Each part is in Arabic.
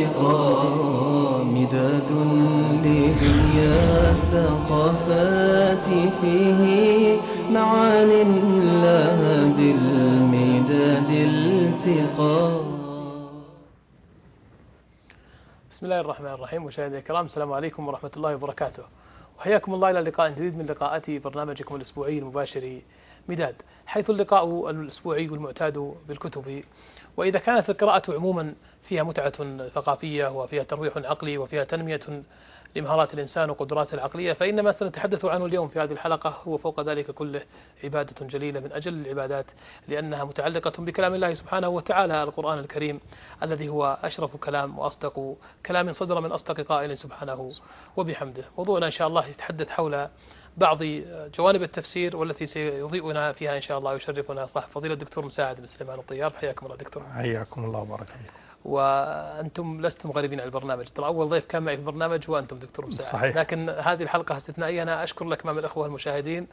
الارتقاء مداد لدنيا الثقافات فيه معان لها بالمداد التقاء. بسم الله الرحمن الرحيم. مشاهدينا الكرام، السلام عليكم ورحمة الله وبركاته، وحياكم الله إلى لقاء جديد من لقاءات برنامجكم الأسبوعي المباشر مداد، حيث اللقاء الأسبوعي المعتاد بالكتب. وإذا كانت القراءة عموما فيها متعة ثقافية وفيها ترويح عقلي وفيها تنمية لمهارات الإنسان وقدراته العقلية، فإن ما سنتحدث عنه اليوم في هذه الحلقة هو فوق ذلك كله عبادة جليلة من أجل العبادات، لأنها متعلقة بكلام الله سبحانه وتعالى القرآن الكريم، الذي هو أشرف كلام وأصدق كلام صدر من أصدق قائل سبحانه وبحمده. موضوعنا إن شاء الله يتحدث حول بعض جوانب التفسير، والتي سيضيئنا فيها إن شاء الله ويشرفنا صاحب فضيلة الدكتور مساعد بن سليمان الطيار. حياكم الله دكتور. حياكم الله وبارك فيكم. وأنتم لستم غريبين على البرنامج، ترى أول ضيف كان معي في البرنامج هو أنتم دكتور مساعد. صحيح. لكن هذه الحلقة استثنائية، أنا أشكر لك أمام الأخوة المشاهدين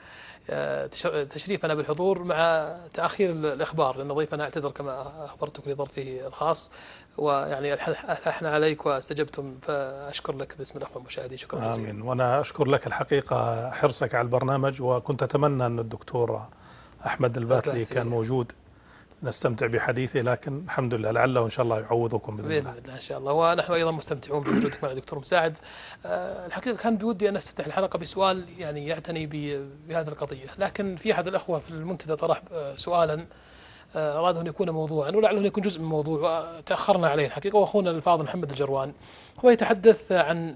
تشريفنا بالحضور مع تأخير الإخبار، لأن ضيفنا اعتذر كما أخبرتك لظرفه الخاص، ويعني ألحنا عليك واستجبتم، فأشكر لك باسم الأخوة المشاهدين. شكرا جزيلا. آمين. وأنا أشكر لك الحقيقة حرصك على البرنامج، وكنت أتمنى أن الدكتور أحمد الباتلي كان موجود نستمتع بحديثه، لكن الحمد لله لعله إن شاء الله يعوضكم بإذن الله إن شاء الله. ونحن أيضا مستمتعون بوجودك مع الدكتور مساعد. الحقيقة كان بودي أن نفتتح الحلقة بسؤال يعني يعتني بهذه القضية، لكن في أحد الأخوة في المنتدى طرح سؤالا أراد أن يكون موضوعا ولعله أن يكون جزء من موضوع تأخرنا عليه الحقيقة، وأخونا الفاضل محمد الجروان هو يتحدث عن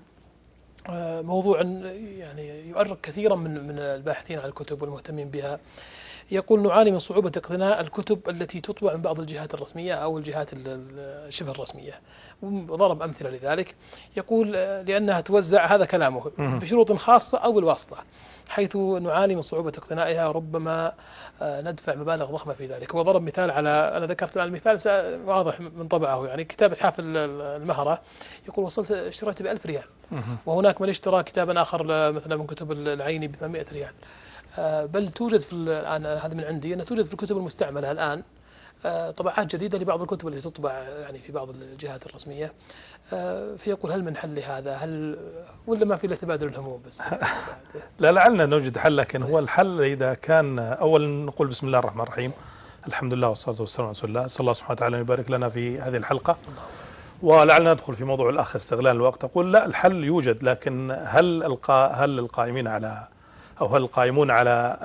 موضوع يعني يؤرق كثيرا من الباحثين عن الكتب والمهتمين بها. يقول: نعاني من صعوبة اقتناء الكتب التي تطبع من بعض الجهات الرسمية أو الجهات الشبه الرسمية، وضرب أمثلة لذلك. يقول لأنها توزع، هذا كلامه، بشروط خاصة أو بالواسطة، حيث نعاني من صعوبة اقتنائها، وربما ندفع مبالغ ضخمة في ذلك. وضرب مثال على، أنا ذكرت الآن المثال واضح من طبعه، يعني كتاب إتحاف المهرة، يقول وصلت اشتريت ب1000 ريال، وهناك من اشترى كتابا آخر مثلا من كتب العيني ب800 ريال. بل توجد في الآن، هذا من عندي، أن توجد في الكتب المستعملة الآن طبعات جديدة لبعض الكتب التي تطبع يعني في بعض الجهات الرسمية. فيقول: هل من حل هذا؟ هل ولا ما في إلا تبادل الهموم بس؟ لا، لعلنا نوجد حل، لكن هو الحل إذا كان أولا نقول بسم الله الرحمن الرحيم، الحمد لله والصلاة والسلام على رسول الله. صلى الله سبحانه وتعالى يبارك لنا في هذه الحلقة، ولعلنا ندخل في موضوع الأخ استغلال الوقت. أقول لا، الحل يوجد، لكن هل القائمين على، أو هل القائمون على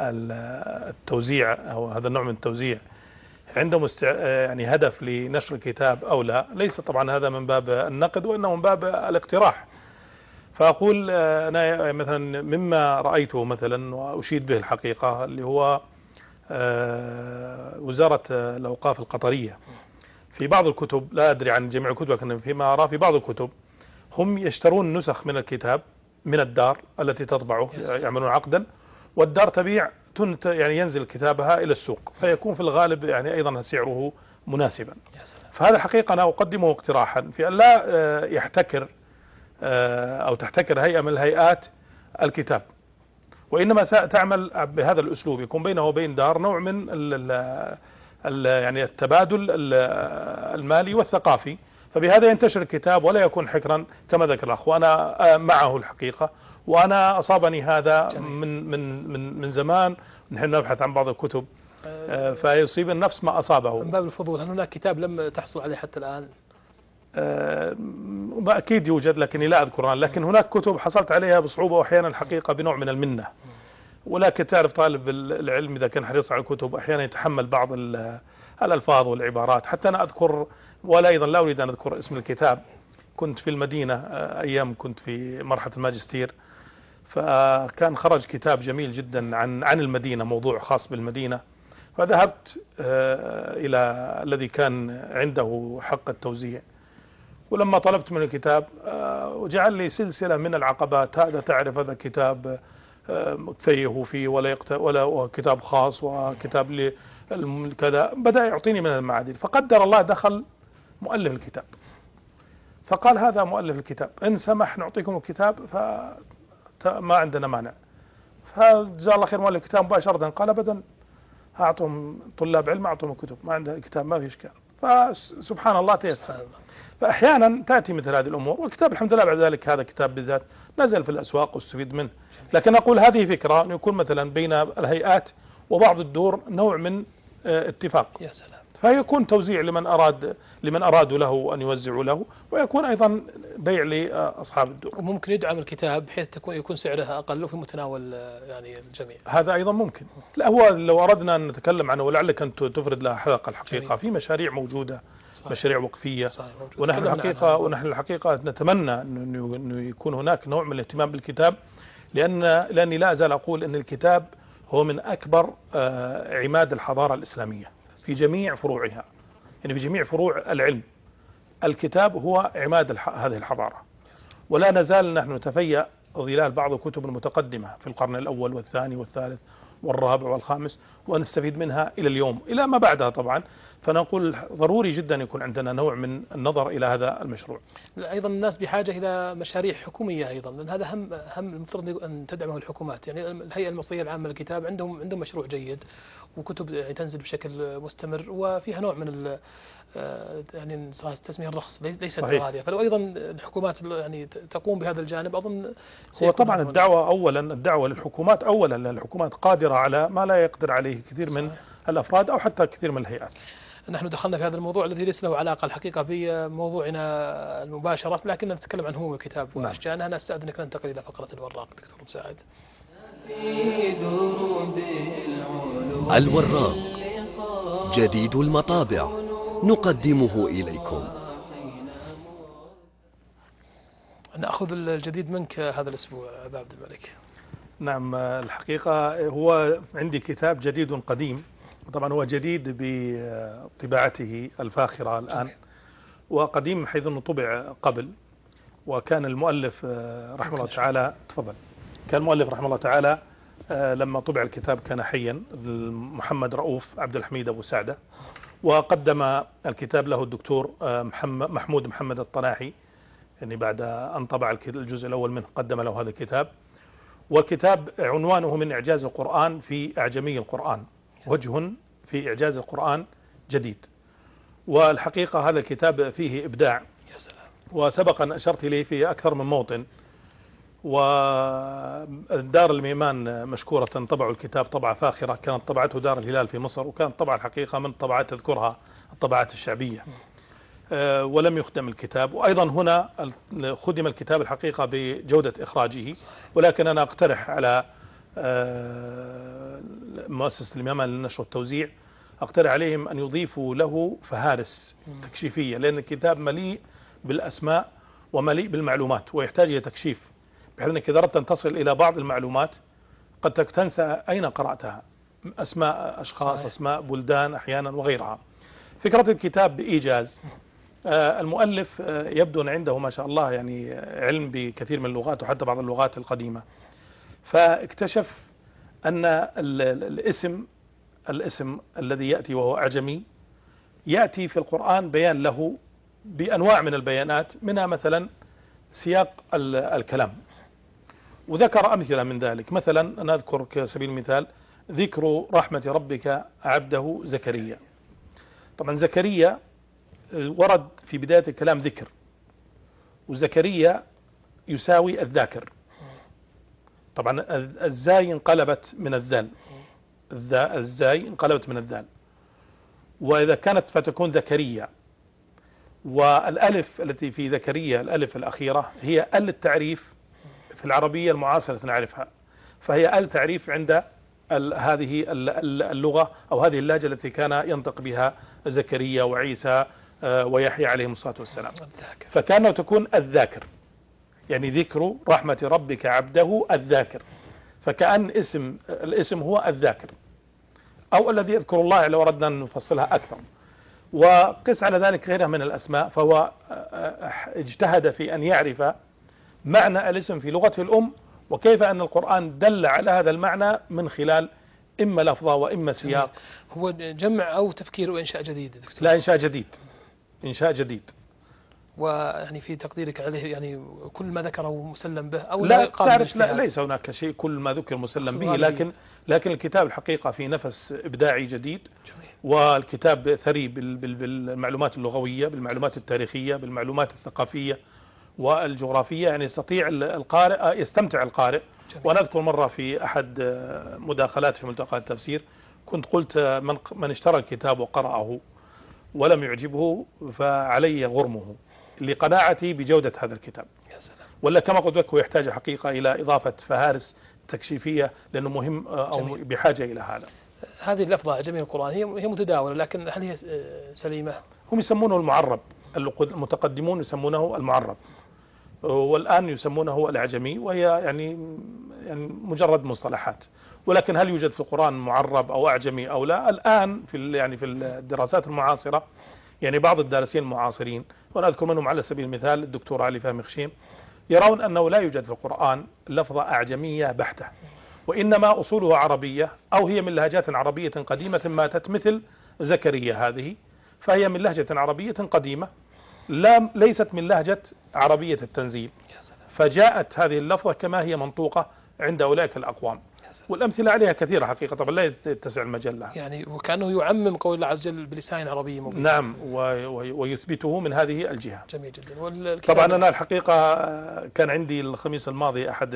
التوزيع أو هذا النوع من التوزيع عندهم يعني هدف لنشر الكتاب أو لا؟ ليس طبعا هذا من باب النقد، وإنه من باب الاقتراح. فأقول أنا مثلا مما رأيته مثلا وأشيد به الحقيقة، اللي هو وزارة الأوقاف القطرية في بعض الكتب، لا أدري عن جميع الكتب، لكن فيما أرى في بعض الكتب هم يشترون نسخ من الكتاب من الدار التي تطبعه، يعملون عقدا، والدار تبيع، يعني ينزل كتابها إلى السوق، فيكون في الغالب يعني أيضا سعره مناسبا. فهذا الحقيقة أنا أقدمه اقتراحا في أن لا يحتكر أو تحتكر هيئة من الهيئات الكتاب، وإنما تعمل بهذا الأسلوب، يكون بينه وبين دار نوع من يعني التبادل المالي والثقافي، فبهذا ينتشر الكتاب ولا يكون حكرا كما ذكر الأخ. وأنا معه الحقيقة، وأنا أصابني هذا من زمان، نحن نبحث عن بعض الكتب فيصيب النفس ما أصابه. من باب الفضول، هل هناك كتاب لم تحصل عليه حتى الآن؟ أكيد يوجد، لكني لا أذكرها، لكن هناك كتب حصلت عليها بصعوبة، وأحيانا الحقيقة بنوع من المنة. ولكن تعرف طالب العلم إذا كان حريص على الكتب أحيانا يتحمل بعض الألفاظ والعبارات. حتى أنا أذكر، ولا أيضا لا أريد أن أذكر اسم الكتاب، كنت في المدينة أيام كنت في مرحلة الماجستير، فكان خرج كتاب جميل جدا عن المدينة، موضوع خاص بالمدينة، فذهبت إلى الذي كان عنده حق التوزيع، ولما طلبت من الكتاب وجعل لي سلسلة من العقبات: هذا تعرف هذا كتاب تفيه فيه ولا كتاب خاص، وكتاب كذا، بدأ يعطيني من المعادن. فقدر الله دخل مؤلف الكتاب، فقال: هذا مؤلف الكتاب، إن سمح نعطيكم الكتاب فما عندنا مانع. فجزاه الله خير مؤلف الكتاب مباشرة قال: أبدا، أعطهم طلاب علم، أعطهم الكتب، ما عنده كتاب، ما في إشكال. فسبحان الله تيسر. فأحيانا تأتي مثل هذه الأمور، والكتاب الحمد لله بعد ذلك هذا كتاب بالذات نزل في الأسواق واستفيد منه. لكن أقول هذه فكرة أن يكون مثلا بين الهيئات وبعض الدور نوع من اتفاق، يا سلام، فيكون توزيع لمن أرادوا له أن يوزعوا له، ويكون أيضا بيع لأصحاب الدور. وممكن يدعم الكتاب بحيث يكون سعرها أقل وفي متناول يعني الجميع. هذا أيضا ممكن. لا هو لو أردنا أن نتكلم عنه ولعلك أن تفرد لها حلقة الحقيقة جميل. في مشاريع موجودة، صحيح. مشاريع وقفية، صحيح. ونحن الحقيقة نتمنى أن يكون هناك نوع من الاهتمام بالكتاب، لأني لا أزال أقول أن الكتاب هو من أكبر عماد الحضارة الإسلامية في جميع فروعها، يعني في جميع فروع العلم الكتاب هو عماد هذه الحضارة. ولا نزال نحن نتفيأ ظلال بعض الكتب المتقدمة في القرن الأول والثاني والثالث والرابع والخامس، ونستفيد منها إلى اليوم إلى ما بعدها طبعا. فنقول ضروري جدا يكون عندنا نوع من النظر إلى هذا المشروع. أيضا الناس بحاجة إلى مشاريع حكومية أيضا، لأن هذا هم المفترض أن تدعمه الحكومات. يعني الهيئة المصرية العامة للكتاب عندهم مشروع جيد، وكتب تنزل بشكل مستمر وفيها نوع من يعني تسمية الرخص ليست غالية. فلو أيضا الحكومات يعني تقوم بهذا الجانب أظن هو طبعا الدعوة للحكومات أولا، لأن الحكومات قادرة على ما لا يقدر عليه كثير من الأفراد أو حتى كثير من الهيئات. نحن دخلنا في هذا الموضوع الذي ليس له علاقة الحقيقة بموضوعنا المباشرة، لكن نتكلم عن هموم الكتاب وأشجانها. أنا أستأذنك ننتقل إلى فقرة الوراق دكتور مساعد. الوراق جديد المطابع نقدمه إليكم. نأخذ الجديد منك هذا الأسبوع أبا عبد الملك. نعم، الحقيقة هو عندي كتاب جديد قديم، طبعا هو جديد بطباعته الفاخرة الآن، وقديم حيث أنه طبع قبل. وكان المؤلف رحمه الله تعالى تفضل، كان المؤلف رحمه الله تعالى لما طبع الكتاب كان حيا، محمد رؤوف عبد الحميد أبو سعدة، وقدم الكتاب له الدكتور محمود محمد الطناحي، يعني بعد أن طبع الجزء الأول منه قدم له هذا الكتاب. والكتاب عنوانه من إعجاز القرآن في أعجمي القرآن، وجه في إعجاز القرآن جديد. والحقيقة هذا الكتاب فيه إبداع، وسبق أن أشرت إليه في أكثر من موطن. ودار الميمان مشكورة طبعوا الكتاب طبعة فاخرة، كانت طبعته دار الهلال في مصر، وكانت طبعة الحقيقة من طبعات تذكرها الطبعات الشعبية، ولم يخدم الكتاب. وأيضا هنا خدم الكتاب الحقيقة بجودة إخراجه، ولكن أنا أقترح على مؤسسة اليمامة للنشر والتوزيع، أقترح عليهم أن يضيفوا له فهارس تكشيفية، لأن الكتاب مليء بالأسماء ومليء بالمعلومات ويحتاج إلى تكشيف، بحيث أنك إذا أردت أن تصل إلى بعض المعلومات قد تنسى أين قرأتها، أسماء أشخاص، صحيح. أسماء بلدان أحيانا وغيرها. فكرة الكتاب بإيجاز. المؤلف يبدو أن عنده ما شاء الله يعني علم بكثير من اللغات وحتى بعض اللغات القديمة، فاكتشف أن الاسم الذي يأتي وهو أعجمي يأتي في القرآن بيان له بأنواع من البيانات، منها مثلا سياق الكلام، وذكر أمثلة من ذلك. مثلا أنا أذكر كسبيل المثال ذكر رحمة ربك عبده زكريا. طبعا زكريا ورد في بداية الكلام ذكر، وزكريا يساوي الذاكر. طبعا الزاي انقلبت من الذال، الزاي انقلبت من الذال، وإذا كانت فتكون ذكريا. والألف التي في ذكريا الألف الأخيرة هي ال التعريف في العربية المعاصرة نعرفها، فهي ال تعريف عند هذه اللغة أو هذه اللهجة التي كان ينطق بها زكريا وعيسى ويحيى عليهم الصلاة والسلام. فكانه تكون الذاكر، يعني ذكر رحمة ربك عبده الذاكر، فكأن الاسم هو الذاكر أو الذي يذكر الله، لو أردنا أن نفصلها أكثر. وقس على ذلك غيرها من الأسماء، فهو اجتهد في أن يعرف معنى الاسم في لغته الأم، وكيف أن القرآن دل على هذا المعنى من خلال إما لفظة وإما سياق. هو جمع أو تفكير وإنشاء جديد دكتور؟ لا، إنشاء جديد، إنشاء جديد. ويعني في تقديرك عليه يعني كل ما ذكره مسلم به أو لا قابل تعرف، لا للاجتهاد؟ ليس هناك شيء كل ما ذكر مسلم به، غالبية. لكن الكتاب الحقيقة في نفس إبداعي جديد، جميل. والكتاب ثري بالمعلومات اللغوية، بالمعلومات التاريخية، بالمعلومات الثقافية والجغرافية. يعني يستطيع القارئ، يستمتع القارئ. جميل. وأنا أذكر مرة في أحد مداخلات في ملتقى التفسير كنت قلت من اشترى الكتاب وقرأه ولم يعجبه فعلي غرمه، لقناعتي بجودة هذا الكتاب. يا سلام. ولا كما قلت لك هو يحتاج حقيقة إلى إضافة فهارس تكشيفية، لأنه مهم أو جميل. بحاجة إلى هذا. هذه اللفظة أعجمي القرآن هي متداولة، لكن هل هي سليمة؟ هم يسمونه المعرب، المتقدمون يسمونه المعرب، والآن يسمونه الأعجمي، وهي يعني مجرد مصطلحات. ولكن هل يوجد في القرآن معرب أو أعجمي أو لا؟ الآن في الدراسات المعاصرة، يعني بعض الدارسين المعاصرين، وأنا أذكر منهم على سبيل المثال الدكتور علي فهمي خشيم، يرون أنه لا يوجد في القرآن لفظة أعجمية بحتة، وإنما أصولها عربية، أو هي من لهجات عربية قديمة ماتت، مثل زكريا هذه، فهي من لهجة عربية قديمة ليست من لهجة عربية التنزيل، فجاءت هذه اللفظة كما هي منطوقة عند أولئك الأقوام. والأمثلة عليها كثيرة حقيقة، طبعا لا يتسع المجال لها. يعني وكأنه يعمم قول الله عز وجل بلسان عربي مبين. نعم، ويثبته من هذه الجهة. جميل جدا. طبعا أنا الحقيقة كان عندي الخميس الماضي أحد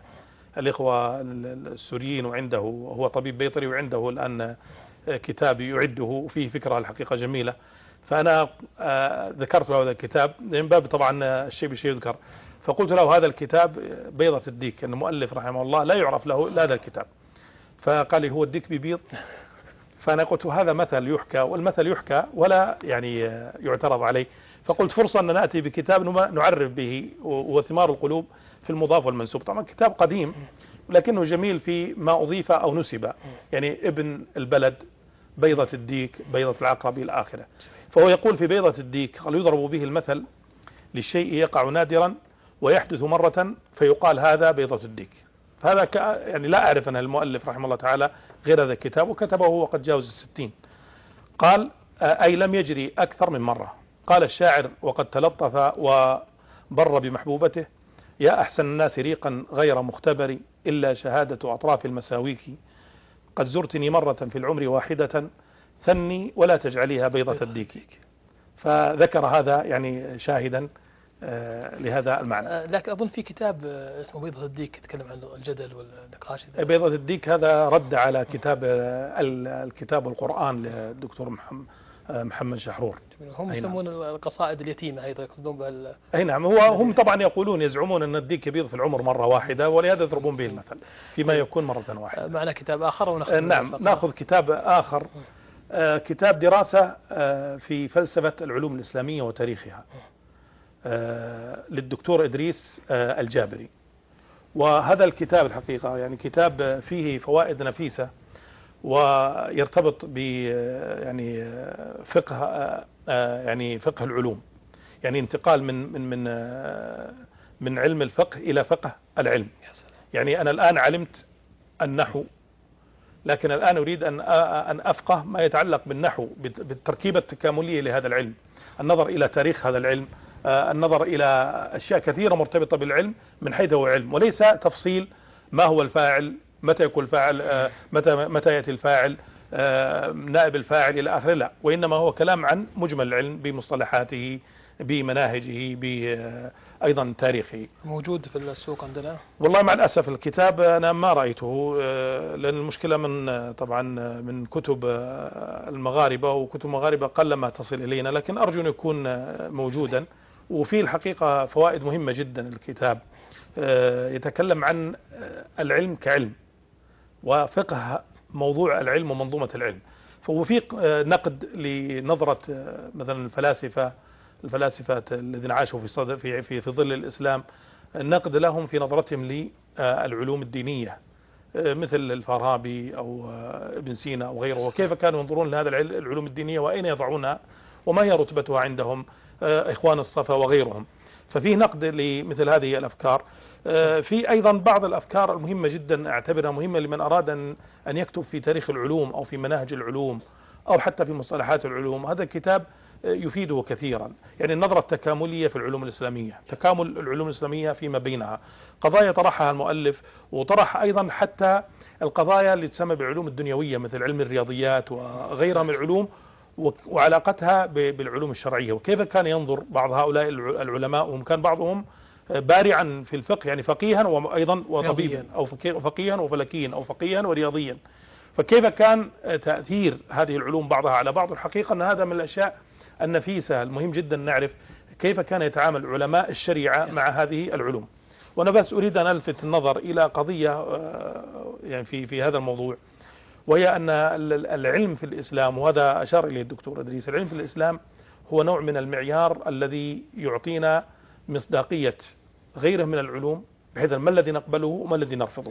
الإخوة السوريين، وعنده، هو طبيب بيطري، وعنده الآن كتاب يعده فيه فكرة الحقيقة جميلة، فأنا ذكرت له هذا الكتاب من باب طبعا الشيء بشيء يذكر، فقلت له هذا الكتاب بيضة الديك، أن المؤلف رحمه الله لا يعرف له إلا هذا الكتاب، فقال لي هو الديك ببيض؟ فأنا قلت هذا مثل يحكى، والمثل يحكى ولا يعني يعترض عليه، فقلت فرصة أن نأتي بكتاب نعرف به، وثمار القلوب في المضاف والمنسوب. طبعا كتاب قديم لكنه جميل في ما أضيف أو نسب، يعني ابن البلد، بيضة الديك، بيضة العقرب إلى آخره. فهو يقول في بيضة الديك قال يضرب به المثل للشيء يقع نادرا ويحدث مرة فيقال هذا بيضة الديك. فهذا يعني لا أعرف أن المؤلف رحمه الله تعالى غير هذا الكتاب، وكتبه وقد جاوز 60. قال أي لم يجري أكثر من مرة. قال الشاعر وقد تلطف وبر بمحبوبته، يا أحسن الناس ريقا غير مختبر إلا شهادة أطراف المساويك، قد زرتني مرة في العمر واحدة ثني ولا تجعليها بيضة الديك. فذكر هذا يعني شاهدا لهذا المعنى. لكن أظن في كتاب اسمه بيضة الديك يتكلم عن الجدل والنقاش. بيضة الديك هذا رد على الكتاب القرآن للدكتور محمد شحرور. هم يسمون القصائد اليتيمة أيضا يقصدون بها. أي نعم، هم طبعا يقولون يزعمون أن الديك يبيض في العمر مرة واحدة، ولهذا يضربون به المثل فيما يكون مرة واحدة. معنا كتاب آخر ونأخذ نعم، نأخذ كتاب آخر، كتاب دراسة في فلسفة العلوم الإسلامية وتاريخها للدكتور إدريس الجابري. وهذا الكتاب الحقيقة يعني كتاب فيه فوائد نفيسة، ويرتبط ب يعني فقه العلوم، يعني انتقال من علم الفقه إلى فقه العلم. يعني أنا الآن علمت النحو، لكن الآن أريد أن أفقه ما يتعلق بالنحو، بالتركيبة التكاملية لهذا العلم، النظر إلى تاريخ هذا العلم، النظر إلى أشياء كثيرة مرتبطة بالعلم من حيث هو علم، وليس تفصيل ما هو الفاعل، متى يكون الفاعل، متى يأتي الفاعل، نائب الفاعل إلى آخره، لا، وإنما هو كلام عن مجمل العلم بمصطلحاته، بمناهجه، أيضا تاريخه. موجود في السوق عندنا؟ والله مع الأسف الكتاب أنا ما رأيته، لأن المشكلة طبعا من كتب المغاربة، وكتب المغاربة قلما تصل إلينا، لكن أرجو أن يكون موجودا. وفي الحقيقة فوائد مهمة جدا الكتاب، يتكلم عن العلم كعلم، وفقه موضوع العلم ومنظومة العلم. فهو في نقد لنظرة مثلا الفلاسفة الذين عاشوا في ظل الإسلام، النقد لهم في نظرتهم للعلوم الدينية، مثل الفارابي أو ابن سينا أو غيره، وكيف كانوا ينظرون لهذا العلوم الدينية وأين يضعونها وما هي رتبتها عندهم، إخوان الصفا وغيرهم. ففيه نقد لمثل هذه الأفكار. في أيضا بعض الأفكار المهمة جدا أعتبرها مهمة لمن أراد أن يكتب في تاريخ العلوم أو في مناهج العلوم أو حتى في مصطلحات العلوم. هذا الكتاب يفيده كثيرا. يعني النظرة التكاملية في العلوم الإسلامية، تكامل العلوم الإسلامية فيما بينها، قضايا طرحها المؤلف وطرح أيضا حتى القضايا اللي تسمى بالعلوم الدنيوية مثل علم الرياضيات وغيرها من العلوم وعلاقتها بالعلوم الشرعية، وكيف كان ينظر بعض هؤلاء العلماء، وهم كان بعضهم بارعا في الفقه يعني فقيها وأيضا وطبيبا، أو فقيها وفلكيا، أو فقيها ورياضيا. فكيف كان تأثير هذه العلوم بعضها على بعض؟ الحقيقة أن هذا من الأشياء النفيسة المهم جدا نعرف كيف كان يتعامل علماء الشريعة مع هذه العلوم. وأنا بس أريد أن ألفت النظر إلى قضية يعني في هذا الموضوع، وهي أن العلم في الإسلام، وهذا أشار إليه الدكتور إدريس، العلم في الإسلام هو نوع من المعيار الذي يعطينا مصداقية غيره من العلوم، بحيث ما الذي نقبله وما الذي نرفضه،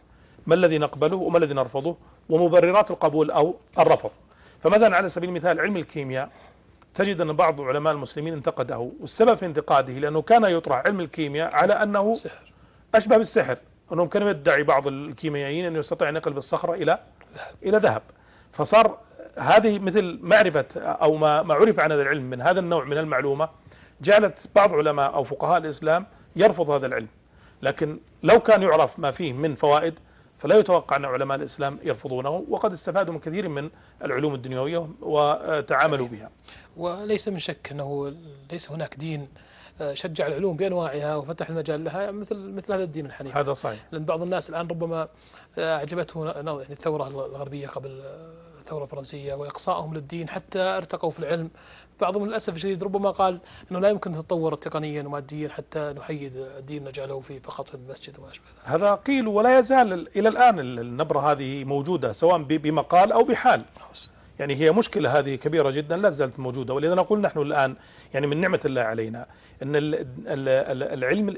ما الذي نقبله وما الذي نرفضه، ومبررات القبول أو الرفض. فمثلا على سبيل المثال علم الكيمياء، تجد أن بعض علماء المسلمين انتقده، والسبب في انتقاده لأنه كان يطرح علم الكيمياء على أنه سحر، أشبه بالسحر، أنهم كانوا يدعي بعض الكيميائيين أنه يستطيع أن يقلب الصخرة إلى ذهب. فصار هذه مثل معرفة أو ما عرف عن هذا العلم من هذا النوع من المعلومة، جعلت بعض علماء أو فقهاء الإسلام يرفض هذا العلم. لكن لو كان يعرف ما فيه من فوائد فلا يتوقع أن علماء الإسلام يرفضونه، وقد استفادوا من كثير من العلوم الدنيوية وتعاملوا بها. وليس من شك أنه ليس هناك دين شجع العلوم بأنواعها وفتح المجال لها مثل هذا الدين الحنيف. هذا صحيح. لأن بعض الناس الآن ربما أعجبته يعني الثورة الغربية قبل الثورة الفرنسية وإقصائهم للدين حتى ارتقوا في العلم. بعضهم للأسف الشديد ربما قال أنه لا يمكن تتطور تقنيا وماديا حتى نحيد الدين نجعله فقط في المسجد وما أشبه ذلك. هذا قيل ولا يزال إلى الآن النبرة هذه موجودة سواء بمقال أو بحال. يعني هي مشكلة هذه كبيرة جدا لا زالت موجودة. ولذا نقول نحن الآن يعني من نعمة الله علينا أن العلم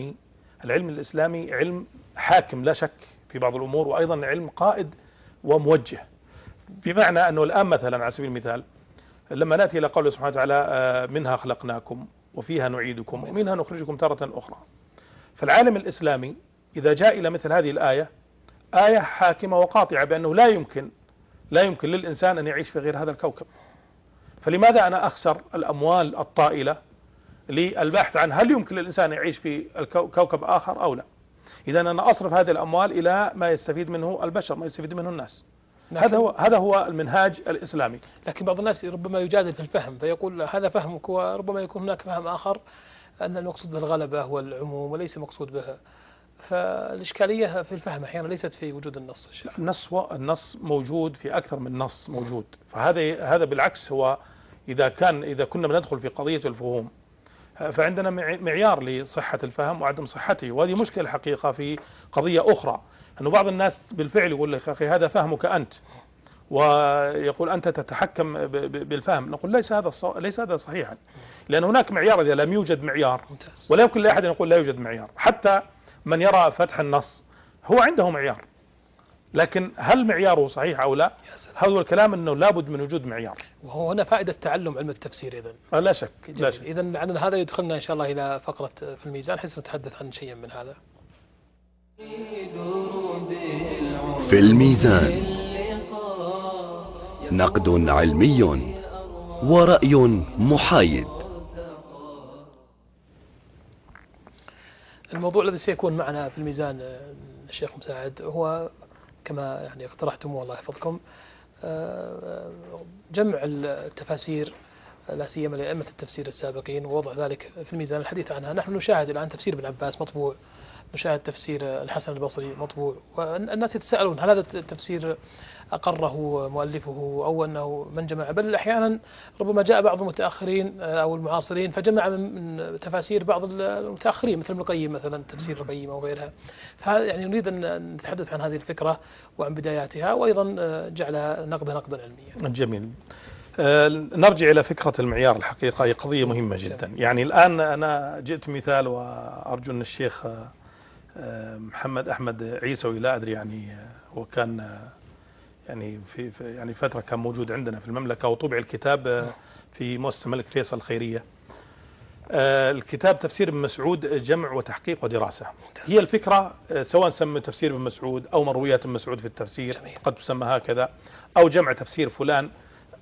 الإسلامي علم حاكم لا شك في بعض الأمور، وأيضا علم قائد وموجه. بمعنى أنه الآن مثلا على سبيل المثال لما نأتي إلى قوله سبحانه وتعالى منها خلقناكم وفيها نعيدكم ومنها نخرجكم تارة أخرى، فالعالم الإسلامي إذا جاء إلى مثل هذه الآية، آية حاكمة وقاطعة بأنه لا يمكن للإنسان أن يعيش في غير هذا الكوكب، فلماذا أنا أخسر الأموال الطائلة للبحث عن هل يمكن للإنسان يعيش في كوكب آخر أو لا؟ إذا أنا أصرف هذه الأموال إلى ما يستفيد منه البشر، ما يستفيد منه الناس. هذا هو المنهاج الإسلامي. لكن بعض الناس ربما يجادل في الفهم فيقول هذا فهمك، وربما يكون هناك فهم آخر أن المقصود بالغلبة والعموم وليس المقصود بها. فالإشكالية في الفهم أحيانا ليست في وجود النص. النص موجود في أكثر من نص موجود. فهذا بالعكس هو إذا كنا بندخل في قضية الفهوم فعندنا معيار لصحة الفهم وعدم صحته، وهذه مشكلة الحقيقة في قضية أخرى، أنه بعض الناس بالفعل يقول لك أخي هذا فهمك أنت، ويقول أنت تتحكم بالفهم. نقول ليس هذا صحيحا، لأن هناك معيار. إذا لم يوجد معيار ولا يمكن لأحد أن يقول لا يوجد معيار، حتى من يرى فتح النص هو عنده معيار، لكن هل معياره صحيح أو لا؟ هذا هو الكلام، أنه لابد من وجود معيار. وهو هنا فائدة تعلم علم التفسير إذن. لا شك. إذن هذا يدخلنا إن شاء الله إلى فقرة في الميزان حيث نتحدث عن شيء من هذا. في الميزان نقد علمي ورأي محايد. الموضوع الذي سيكون معنا في الميزان الشيخ مساعد هو كما يعني اقترحتم والله يحفظكم جمع التفاسير لا سيما لأئمة التفسير السابقين ووضع ذلك في الميزان الحديث عنها. نحن نشاهد الآن تفسير ابن عباس مطبوع، نشاهد تفسير الحسن البصري مطبوع، والناس يتساءلون هل هذا التفسير أقره مؤلفه أو أنه من جمع، بل أحيانا ربما جاء بعض المتأخرين أو المعاصرين فجمع من تفاسير بعض المتأخرين مثل ابن القيم مثلا تفسير القيم أو غيرها. يعني نريد أن نتحدث عن هذه الفكرة وعن بداياتها، وأيضا جعلها نقدا علميا. جميل. نرجع إلى فكرة المعيار. الحقيقة هي قضية مهمة جدا. يعني الآن أنا جئت مثال وأرجو أن الشيخ محمد أحمد عيسوي لا أدري يعني وكان يعني في يعني فترة كان موجود عندنا في المملكة، وطبع الكتاب في مؤسسة الملك فيصل الخيرية. الكتاب تفسير ابن مسعود جمع وتحقيق ودراسة. هي الفكرة سواء سمى تفسير ابن مسعود أو مرويات ابن مسعود في التفسير قد تسمى هكذا، أو جمع تفسير فلان،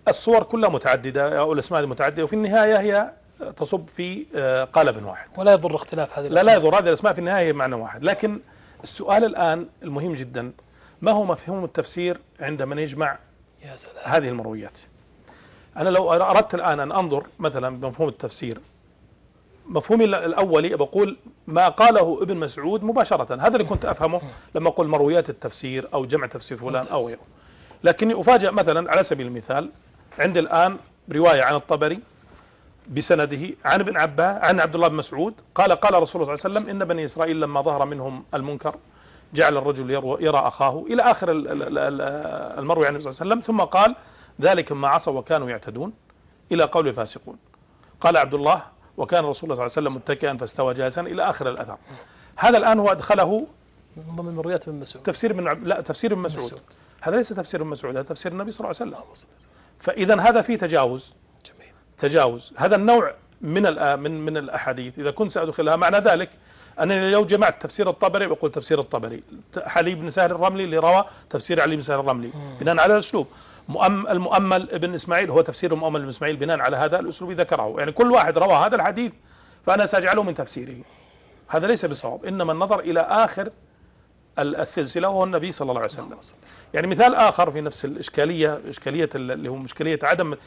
الصور كلها متعددة أو الأسماء متعددة، وفي النهاية هي تصب في قالب واحد. ولا يضر اختلاف هذه الأسماء. لا يضر، هذه الأسماء في النهاية معنى واحد. لكن السؤال الآن المهم جدا، ما هو مفهوم التفسير عند من يجمع هذه المرويات؟ أنا لو أردت الآن أن أنظر مثلا بمفهوم التفسير، مفهومي الأولي بقول ما قاله ابن مسعود مباشرة، هذا اللي كنت أفهمه لما أقول مرويات التفسير أو جمع تفسير فلان أو غيره. لكني أفاجأ مثلا على سبيل المثال عندي الآن رواية عن الطبري بسنده عن ابن عباس عن عبد الله بن مسعود قال قال رسول الله صلى الله عليه وسلم إن بني إسرائيل لما ظهر منهم المنكر جعل الرجل يرى أخاه إلى آخر المروي عن النبي صلى الله عليه وسلم، ثم قال ذلك ما عصوا وكانوا يعتدون إلى قول فاسقون. قال عبد الله وكان رسول الله صلى الله عليه وسلم متكئا فاستوى جالسا إلى آخر الأثر. هذا الآن هو أدخله من ضمن مرويات ابن مسعود، تفسير لا تفسير ابن مسعود. هذا ليس تفسير ابن مسعود، هذا تفسير النبي صلى الله عليه وسلم. فإذا هذا فيه تجاوز. جميل. تجاوز هذا النوع من الأحاديث إذا كنت سأدخلها، معنى ذلك أنني لو جمعت تفسير الطبري بقول تفسير الطبري، علي بن سهل الرملي اللي روى تفسير علي بن سهل الرملي بناء على الأسلوب، المؤمل ابن إسماعيل هو تفسير المؤمل ابن إسماعيل بناء على هذا الأسلوب ذكره. يعني كل واحد روى هذا الحديث فأنا سأجعله من تفسيره. هذا ليس بصواب، إنما النظر إلى آخر السلسلة وهو النبي صلى الله عليه وسلم. يعني مثال آخر في نفس الإشكالية، إشكالية اللي هو مشكلية عدم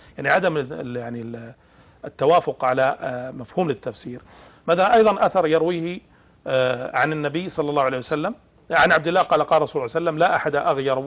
التوافق على مفهوم للتفسير. مثلا أيضا أثر يرويه عن النبي صلى الله عليه وسلم عن عبد الله قال قال رسول الله صلى الله عليه وسلم لا أحد أغير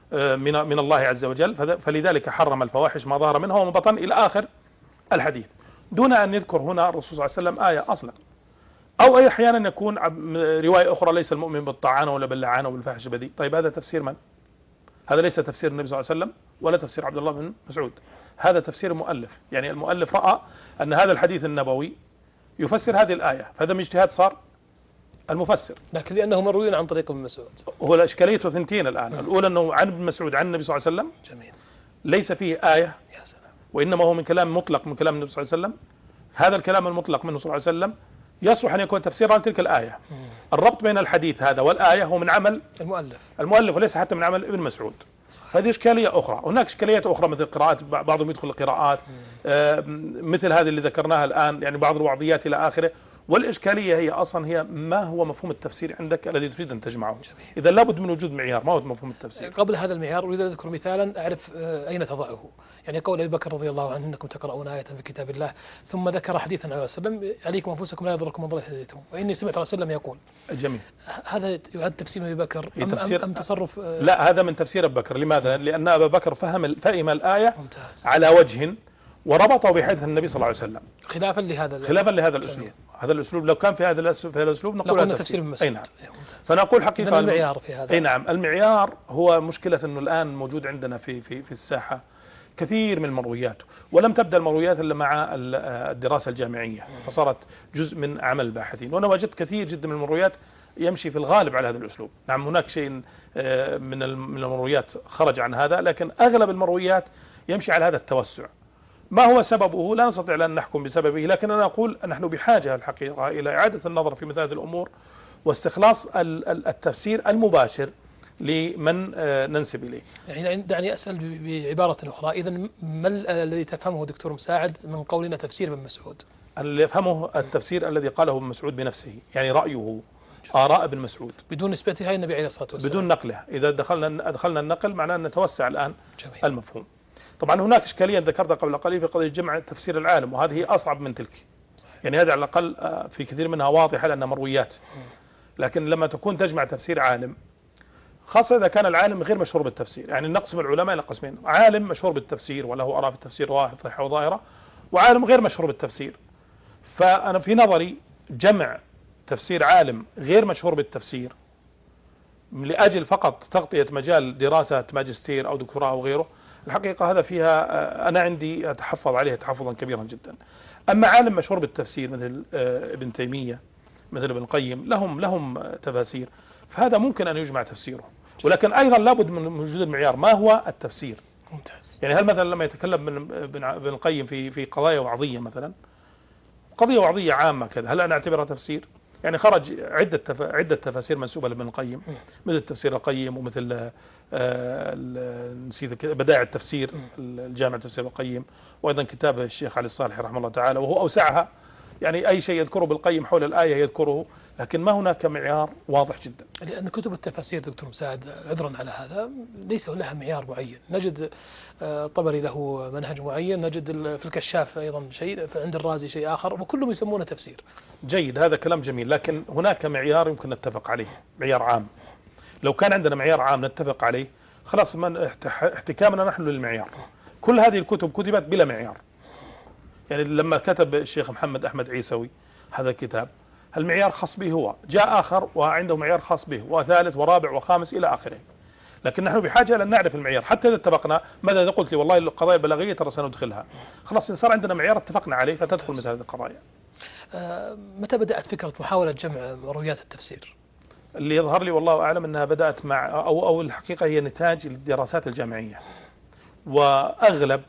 من الله عز وجل فلذلك حرم الفواحش ما ظهر منها وما بطن إلى آخر الحديث، دون أن يذكر هنا الرسول صلى الله عليه وسلم آية أصلا. أو أي أحيانا يكون رواية أخرى ليس المؤمن بالطعان ولا باللعان وبالفحش بدي. طيب هذا تفسير من؟ هذا ليس تفسير النبي صلى الله عليه وسلم ولا تفسير عبد الله بن مسعود، هذا تفسير المؤلف. يعني المؤلف رأى أن هذا الحديث النبوي يفسر هذه الآية، فهذا من اجتهاد صار المفسر، لكن لأنه مروي عن طريق ابن مسعود. هو الإشكالية ثنتين الآن. الأولى أنه عن ابن مسعود عن النبي صلى الله عليه وسلم. جميل. ليس فيه آية، يا سلام. وإنما هو من كلام مطلق من كلام النبي صلى الله عليه وسلم. هذا الكلام المطلق منه صلى الله عليه وسلم يصلح أن يكون تفسيرا لتلك الآية. الربط بين الحديث هذا والآية هو من عمل المؤلف وليس حتى من عمل ابن مسعود. هذه إشكالية أخرى. هناك إشكاليات أخرى مثل قراءات، بعضهم يدخل القراءات مثل هذه اللي ذكرناها الآن، يعني بعض الوعظيات إلى آخره. والإشكالية هي أصلا هي ما هو مفهوم التفسير عندك الذي تريد أن تجمعه. إذا لابد من وجود معيار. ما هو مفهوم التفسير؟ قبل هذا المعيار أريد أن أذكر مثالا أعرف أين تضعه. يعني قول أبي بكر رضي الله عنه إنكم تقرؤون آية في كتاب الله، ثم ذكر حديثا عليه وسلم عليكم أنفسكم لا يضركم من ضل هديتم، وإني سمعت رسول الله يقول. جميل. هذا يعد تفسير أبي بكر أم تصرف؟ لا، هذا من تفسير أبي بكر. لماذا؟ لأن أبا بكر فهم الآية على وجه وربطه بحديث النبي صلى الله عليه وسلم خلافا لهذا الأسلوب. هذا الأسلوب لو كان في هذا الأسلوب نقول هذا تفسير من مسعود. نعم. فنقول حقيقة المعيار في هذا. أي نعم، المعيار هو مشكلة أنه الآن موجود عندنا في الساحة كثير من المرويات، ولم تبدأ المرويات إلا مع الدراسة الجامعية، فصارت جزء من عمل الباحثين. وأنا وجدت كثير جدا من المرويات يمشي في الغالب على هذا الأسلوب. نعم هناك شيء من المرويات خرج عن هذا، لكن أغلب المرويات يمشي على هذا التوسع. ما هو سببه لا نستطيع أن نحكم بسببه، لكن أنا أقول نحن بحاجة الحقيقة إلى إعادة النظر في مثل هذه الأمور واستخلاص التفسير المباشر لمن ننسب إليه. يعني دعني أسأل بعبارة أخرى، إذن ما الذي تفهمه دكتور مساعد من قولنا تفسير ابن مسعود؟ اللي يفهمه التفسير الذي قاله ابن مسعود بنفسه، يعني رأيه آراء ابن مسعود بدون نسبتها النبي عليه الصلاة والسلام، بدون نقله. إذا أدخلنا النقل معناه أن نتوسع الآن. جميل. المفهوم. طبعا هناك إشكالية ذكرتها قبل قليل في قضية جمع تفسير العالم، وهذه أصعب من تلك. يعني هذا على الأقل في كثير منها واضحة لأنها مرويات، لكن لما تكون تجمع تفسير عالم، خاصة إذا كان العالم غير مشهور بالتفسير. يعني نقسم العلماء إلى قسمين: عالم مشهور بالتفسير وله آراء في التفسير واضحة وظاهرة، وعالم غير مشهور بالتفسير. فأنا في نظري جمع تفسير عالم غير مشهور بالتفسير لأجل فقط تغطية مجال دراسة ماجستير أو دكتوراه أو غيره، الحقيقة هذا فيها أنا عندي أتحفظ عليها تحفظا كبيرا جدا. أما عالم مشهور بالتفسير مثل ابن تيمية مثل ابن القيم لهم تفاسير، فهذا ممكن أن يجمع تفسيره، ولكن أيضا لابد من وجود المعيار. ما هو التفسير؟ ممتاز. يعني هل مثلا لما يتكلم ابن القيم في قضايا وعظية، مثلا قضية وعظية عامة كذا، هل أنا أعتبرها تفسير؟ يعني خرج عدة تفاسير منسوبة لابن القيم، مثل تفسير القيم، ومثل نسيت بدائع التفسير، الجامع تفسير القيم، وأيضا كتاب الشيخ علي الصالح رحمه الله تعالى، وهو أوسعها، يعني أي شيء يذكره بالقيم حول الآية يذكره، لكن ما هناك معيار واضح جدا. لأن كتب التفاسير دكتور مساعد عذرا على هذا ليس لها معيار معين. نجد طبري له منهج معين، نجد في الكشاف أيضا شيء، عند الرازي شيء آخر، وكلهم يسمونه تفسير. جيد، هذا كلام جميل، لكن هناك معيار يمكن نتفق عليه، معيار عام. لو كان عندنا معيار عام نتفق عليه خلاص، من احتكامنا نحن للمعيار. كل هذه الكتب كتبت بلا معيار. يعني لما كتب الشيخ محمد أحمد عيسوي هذا الكتاب، المعيار خاص به هو، جاء آخر وعنده معيار خاص به، وثالث ورابع وخامس إلى آخره. لكن نحن بحاجة لأن نعرف المعيار، حتى إذا اتفقنا، ماذا إذا قلت لي والله القضايا البلاغية ترى سندخلها، خلاص صار عندنا معيار اتفقنا عليه فتدخل مثل هذه القضايا. متى بدأت فكرة محاولة جمع مرويات التفسير؟ اللي يظهر لي والله أعلم أنها بدأت مع أو الحقيقة هي نتاج الدراسات الجامعية، وأغلب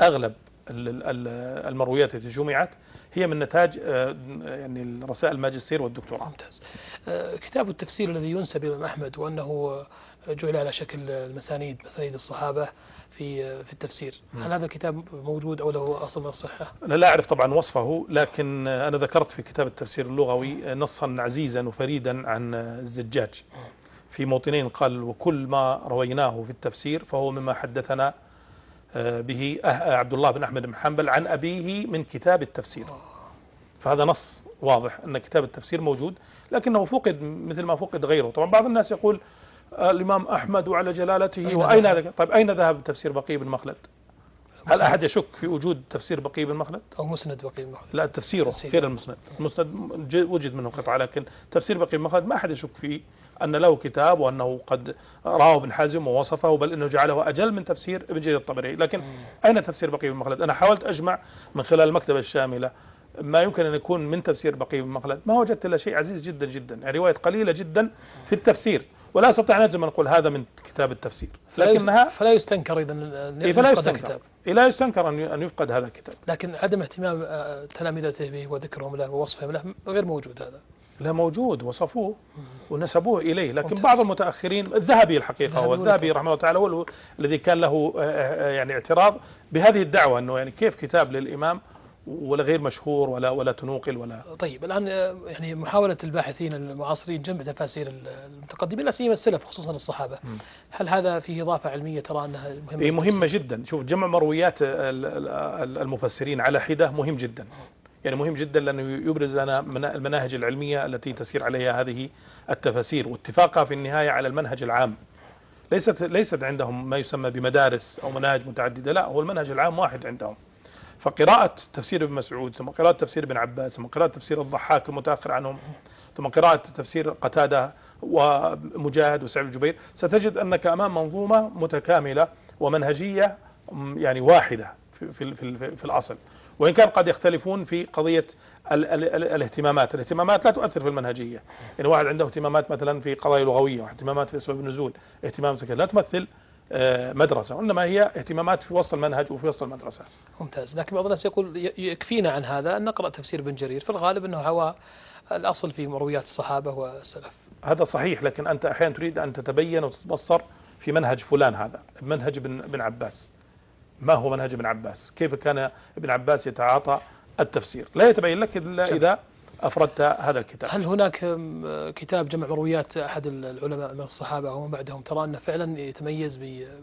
المرويات التي جمعت هي من نتاج يعني رسائل الماجستير والدكتوراه. ممتاز. كتاب التفسير الذي ينسب إلى أحمد وأنه جعل على شكل مسانيد الصحابة في التفسير، هل هذا الكتاب موجود أو له أصل من الصحة؟ أنا لا أعرف طبعا وصفه، لكن أنا ذكرت في كتاب التفسير اللغوي نصا عزيزا وفريدا عن الزجاج في موطنين، قال: وكل ما رويناه في التفسير فهو مما حدثنا به عبد الله بن أحمد بن حنبل عن أبيه من كتاب التفسير. فهذا نص واضح أن كتاب التفسير موجود، لكنه فقد مثل ما فقد غيره. طبعا بعض الناس يقول الإمام أحمد وعلى جلالته وأين طيب أين ذهب تفسير بقي بن مخلد؟ هل أحد يشك في وجود تفسير بقي بن مخلد؟ أو مسند بقي بن مخلد؟ لا، تفسيره غير المسند. المسند وجد منه قطعة، لكن تفسير بقي بن مخلد ما أحد يشك فيه أن له كتاب، وأنه قد راه ابن حازم ووصفه، بل أنه جعله أجل من تفسير ابن جرير الطبري. لكن أين تفسير بقي بن مخلد؟ أنا حاولت أجمع من خلال المكتبة الشاملة ما يمكن أن يكون من تفسير بقي بن مخلد، ما وجدت إلا شيء عزيز جدا جدا، يعني رواية قليلة جدا في التفسير، ولا أستطيع أن أجزم أن أقول هذا من كتاب التفسير. لكنها فلا يستنكر إذا لا يستنكر أن يفقد هذا الكتاب. لكن عدم اهتمام تلامذته به وذكرهم له ووصفهم له غير موجود. هذا لا موجود، وصفوه ونسبوه إليه، لكن بعض المتأخرين، الذهبي الحقيقة والذهبي رحمه الله تعالى هو الذي كان له يعني اعتراض بهذه الدعوة، أنه يعني كيف كتاب للإمام ولا غير مشهور ولا تنوقل ولا. طيب الآن يعني محاولة الباحثين المعاصرين جمع تفاسير المتقدمين لا سيما السلف خصوصا الصحابة، هل هذا فيه إضافة علمية ترى أنها مهمة؟ مهمة جدا. شوف، جمع مرويات المفسرين على حدة مهم جدا، يعني مهم جدا لأنه يبرز لنا المناهج العلمية التي تسير عليها هذه التفاسير، واتفاقها في النهاية على المنهج العام. ليست عندهم ما يسمى بمدارس أو مناهج متعددة، لا، هو المنهج العام واحد عندهم. فقراءة تفسير ابن مسعود، ثم قراءة تفسير ابن عباس، ثم قراءة تفسير الضحاك المتأخر عنهم، ثم قراءة تفسير قتادة ومجاهد وسعيد الجبير، ستجد أنك أمام منظومة متكاملة ومنهجية يعني واحدة في الأصل، وإن كان قد يختلفون في قضية الاهتمامات لا تؤثر في المنهجية. يعني واحد عنده اهتمامات مثلا في قضايا لغوية، واهتمامات في أسباب النزول، اهتمام سكن، لا تمثل مدرسة، وإنما هي اهتمامات في وسط المنهج وفي وسط المدرسة. ممتاز. لكن بعض الناس يقول يكفينا عن هذا أن نقرأ تفسير ابن جرير، في الغالب أنه هو الأصل في مرويات الصحابة والسلف. هذا صحيح، لكن أنت أحيانا تريد أن تتبين وتتبصر في منهج فلان، هذا منهج ابن عباس. ما هو منهج ابن عباس؟ كيف كان ابن عباس يتعاطى التفسير؟ لا يتبين لك إلا إذا أفردت هذا الكتاب. هل هناك كتاب جمع مرويات أحد العلماء من الصحابة ومن بعدهم ترى أنه فعلا يتميز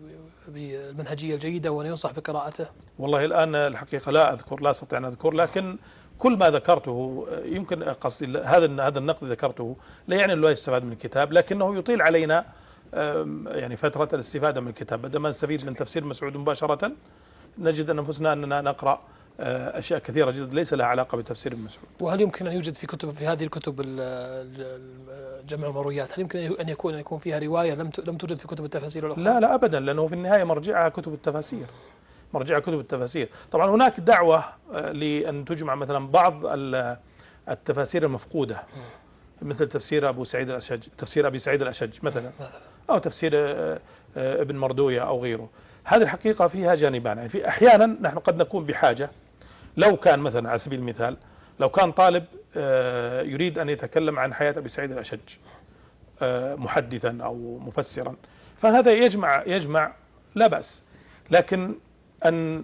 بالمنهجية الجيدة وأن ينصح بقراءته؟ والله الآن الحقيقة لا أستطيع أن أذكر، لكن كل ما ذكرته يمكن قصدي هذا النقد ذكرته لا يعني أنه لا يستفاد من الكتاب، لكنه يطيل علينا يعني فترة الاستفادة من الكتاب. بدل ما نستفيد من تفسير مسعود مباشرة نجد أن أنفسنا أننا نقرأ أشياء كثيرة جدا ليس لها علاقة بتفسير ابن مسعود. وهل يمكن أن يوجد في هذه الكتب جمع المرويات، هل يمكن أن يكون فيها رواية لم توجد في كتب التفاسير الأخرى؟ لا أبدا، لأنه في النهاية مرجعها كتب التفاسير. طبعا هناك دعوة لأن تجمع مثلا بعض التفاسير المفقودة، مثل تفسير أبي سعيد الأشج مثلا، أو تفسير ابن مردوية أو غيره. هذه الحقيقة فيها جانبان، يعني في أحيانا نحن قد نكون بحاجة، لو كان مثلا على سبيل المثال لو كان طالب يريد أن يتكلم عن حياة أبي سعيد الأشج محدثا أو مفسرا، فهذا يجمع لا بأس، لكن أن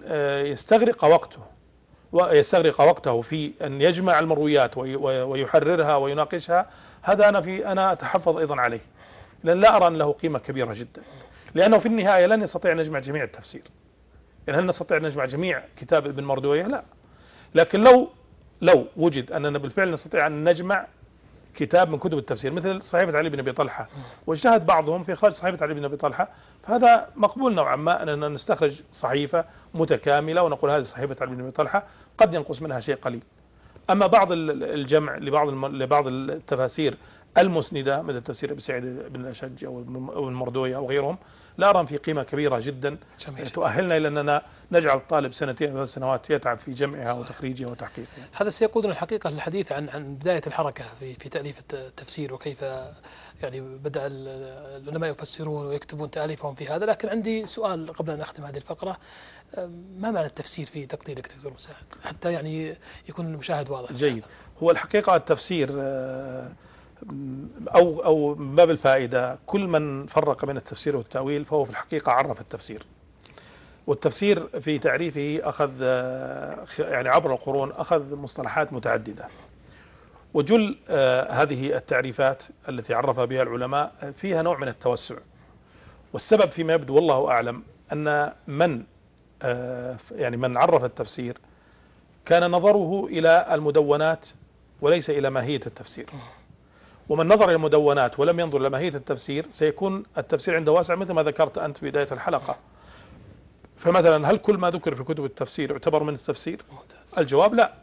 يستغرق وقته في أن يجمع المرويات ويحررها ويناقشها، هذا أنا أتحفظ أيضا عليه، لأن لا أرى أن له قيمة كبيرة جدا، لأنه في النهاية لن يستطيع أن يجمع جميع التفسير. يعني هل نستطيع أن نجمع جميع كتاب ابن مردويه؟ لا. لكن لو وجد أننا بالفعل نستطيع أن نجمع كتاب من كتب التفسير مثل صحيفة علي بن أبي طلحة، واجتهد بعضهم في إخراج صحيفة علي بن أبي طلحة، فهذا مقبول نوعا ما أننا نستخرج صحيفة متكاملة ونقول هذه صحيفة علي بن أبي طلحة، قد ينقص منها شيء قليل. أما بعض الجمع لبعض التفاسير المسندة مثل تفسير أبي سعيد بن الأشج أو المردويه أو غيرهم، لا أرى في قيمة كبيرة جدا تؤهلنا إلى أننا نجعل الطالب 2 أو 3 سنوات يتعب في جمعها وتخريجها وتحقيقها. هذا سيقودنا الحقيقة للحديث عن بداية الحركة في تأليف التفسير، وكيف يعني بدأ العلماء يفسرون ويكتبون تأليفهم في هذا. لكن عندي سؤال قبل أن أختم هذه الفقرة، ما معنى التفسير في تقديرك دكتور مساعد، حتى يعني يكون المشاهد واضح؟ جيد. هو الحقيقة التفسير أو من باب الفائدة، كل من فرق بين التفسير والتأويل فهو في الحقيقة عرف التفسير. والتفسير في تعريفه أخذ يعني عبر القرون أخذ مصطلحات متعددة، وجل هذه التعريفات التي عرف بها العلماء فيها نوع من التوسع، والسبب فيما يبدو والله أعلم أن من عرف التفسير كان نظره إلى المدونات وليس إلى ماهية التفسير، ومن نظر إلى المدونات ولم ينظر إلى ماهية التفسير سيكون التفسير عنده واسع مثل ما ذكرت أنت في بداية الحلقة. فمثلا هل كل ما ذكر في كتب التفسير يعتبر من التفسير؟ الجواب لا.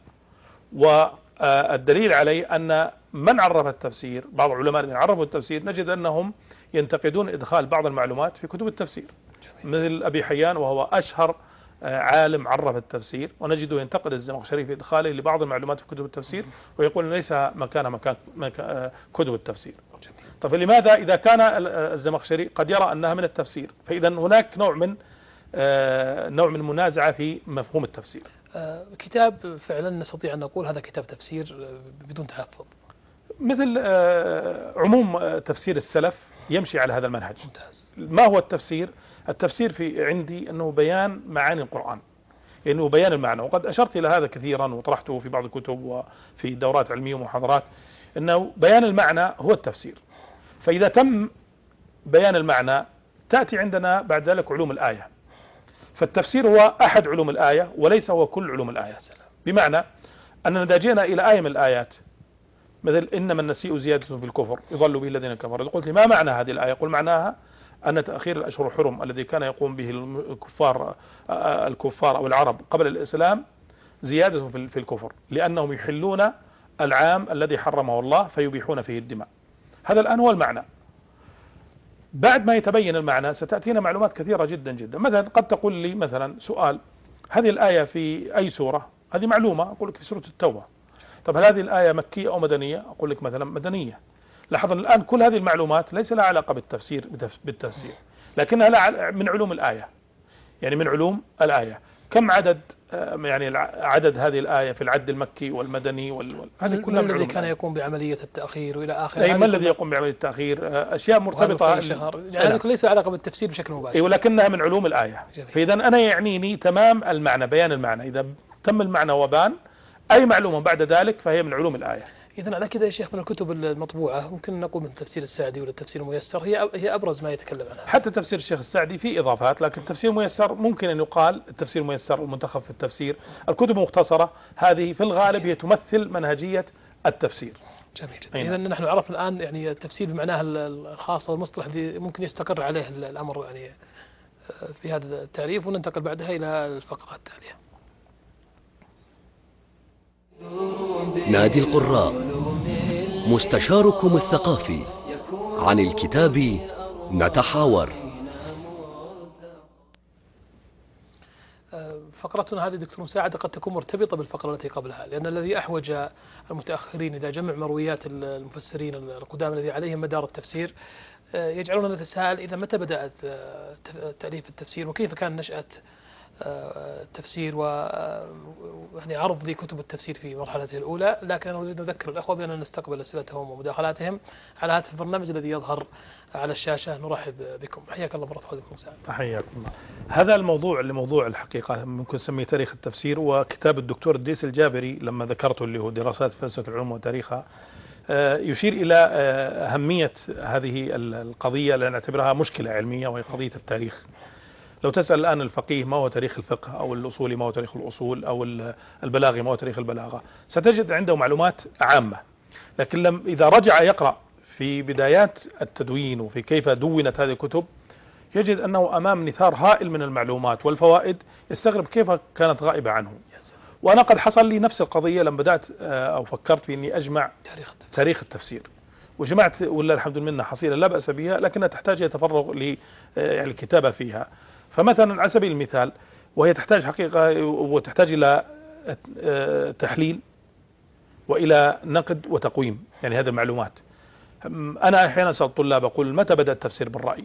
والدليل عليه أن من عرف التفسير، بعض العلماء الذين عرفوا التفسير نجد أنهم ينتقدون إدخال بعض المعلومات في كتب التفسير، مثل أبي حيان وهو أشهر عالم عرف التفسير، ونجده ينتقد الزمخشري في إدخاله لبعض المعلومات في كتب التفسير ويقول ليس مكان كتب التفسير. طيب لماذا إذا كان الزمخشري قد يرى أنها من التفسير؟ فإذا هناك نوع من منازعة في مفهوم التفسير. كتاب فعلا نستطيع أن نقول هذا كتاب تفسير بدون تحفظ، مثل عموم تفسير السلف يمشي على هذا المنهج. ممتاز. ما هو التفسير؟ التفسير في عندي أنه بيان معاني القرآن، أنه بيان المعنى، وقد أشرت إلى هذا كثيرا وطرحته في بعض الكتب وفي دورات علمية ومحاضرات، أنه بيان المعنى هو التفسير. فإذا تم بيان المعنى تأتي عندنا بعد ذلك علوم الآية. فالتفسير هو أحد علوم الآية وليس هو كل علوم الآية. بمعنى أننا إذا جئنا إلى آية من الآيات مثل إنما النسيء زيادة في الكفر يضل به الذين كفروا، قلت لي ما معنى هذه الآية؟ قل معناها أن تأخير الأشهر الحرم الذي كان يقوم به الكفار أو العرب قبل الإسلام زيادة في الكفر، لأنهم يحلون العام الذي حرمه الله فيبيحون فيه الدماء. هذا الآن هو المعنى. بعد ما يتبين المعنى ستأتينا معلومات كثيرة جدا جدا. مثلا قد تقول لي مثلا سؤال، هذه الآية في أي سورة؟ هذه معلومة، أقول لك في سورة التوبة. طب هل هذه الآية مكية أو مدنية؟ أقول لك مثلا مدنية. لاحظ الآن كل هذه المعلومات ليس لها علاقة بالتفسير، لكنها من علوم الآية، يعني من علوم الآية. كم عدد عدد هذه الآية في العد المكي والمدني هذه كلها الذي كان يقوم بعملية التأخير وإلى آخره. أي ما الذي يقوم بعملية التأخير؟ أشياء مرتبطة يعني ليس علاقة بالتفسير بشكل مباشر، ولكنها من علوم الآية. فإذا أنا يعنيني تمام المعنى، بيان المعنى. إذا تم المعنى وبان أي معلومة بعد ذلك فهي من علوم الآية. إذن على كذا يا شيخ من الكتب المطبوعة ممكن نقول من تفسير السعدي ولا التفسير الميسر هي أبرز ما يتكلم عنها. حتى تفسير الشيخ السعدي فيه إضافات، لكن التفسير الميسر ممكن أن يقال التفسير الميسر، المنتخب في التفسير، الكتب المختصرة هذه في الغالب هي تمثل منهجية التفسير. جميل جدا. إذن نحن عرفنا الآن يعني التفسير بمعناه الخاص والمصطلح الذي ممكن يستقر عليه الأمر يعني في هذا التعريف، وننتقل بعدها إلى الفقرة التالية. نادي القراء، مستشاركم الثقافي، عن الكتاب نتحاور. فقرتنا هذه دكتور مساعد قد تكون مرتبطة بالفقرة التي قبلها، لأن الذي أحوج المتأخرين إلى جمع مرويات المفسرين القدامى الذي عليهم مدار التفسير يجعلنا نتساءل إذا متى بدأت تأليف التفسير، وكيف كان نشأة التفسير يعني عرض لكتب التفسير في مرحلته الأولى، لكن أنا أريد أذكر الأخوة بأننا نستقبل أسئلتهم ومداخلاتهم على هاتف البرنامج الذي يظهر على الشاشة. نرحب بكم، حياك الله مرة أخرى دكتور مساعد. حياكم الله. هذا الموضوع لموضوع الحقيقة ممكن نسميه تاريخ التفسير، وكتاب الدكتور الديس الجابري لما ذكرته اللي هو دراسات فلسفة العلوم وتاريخها يشير إلى أهمية هذه القضية، لأن نعتبرها مشكلة علمية وهي قضية التاريخ. لو تسأل الآن الفقيه ما هو تاريخ الفقه، أو الأصولي ما هو تاريخ الأصول، أو البلاغي ما هو تاريخ البلاغة، ستجد عنده معلومات عامة، لكن إذا رجع يقرأ في بدايات التدوين وفي كيف دونت هذه الكتب يجد أنه أمام نثار هائل من المعلومات والفوائد، يستغرب كيف كانت غائبة عنه. وأنا قد حصل لي نفس القضية لما بدأت أو فكرت في أني أجمع تاريخ التفسير، وجمعت ولا الحمد لله حصيلة لا بأس بها، لكنها تحتاج تفرغ للكتابة فيها. فمثلا على سبيل المثال، وهي تحتاج حقيقة وتحتاج إلى تحليل وإلى نقد وتقويم، يعني هذه المعلومات. أنا أحيانا أسأل الطلاب أقول متى بدأ التفسير بالرأي؟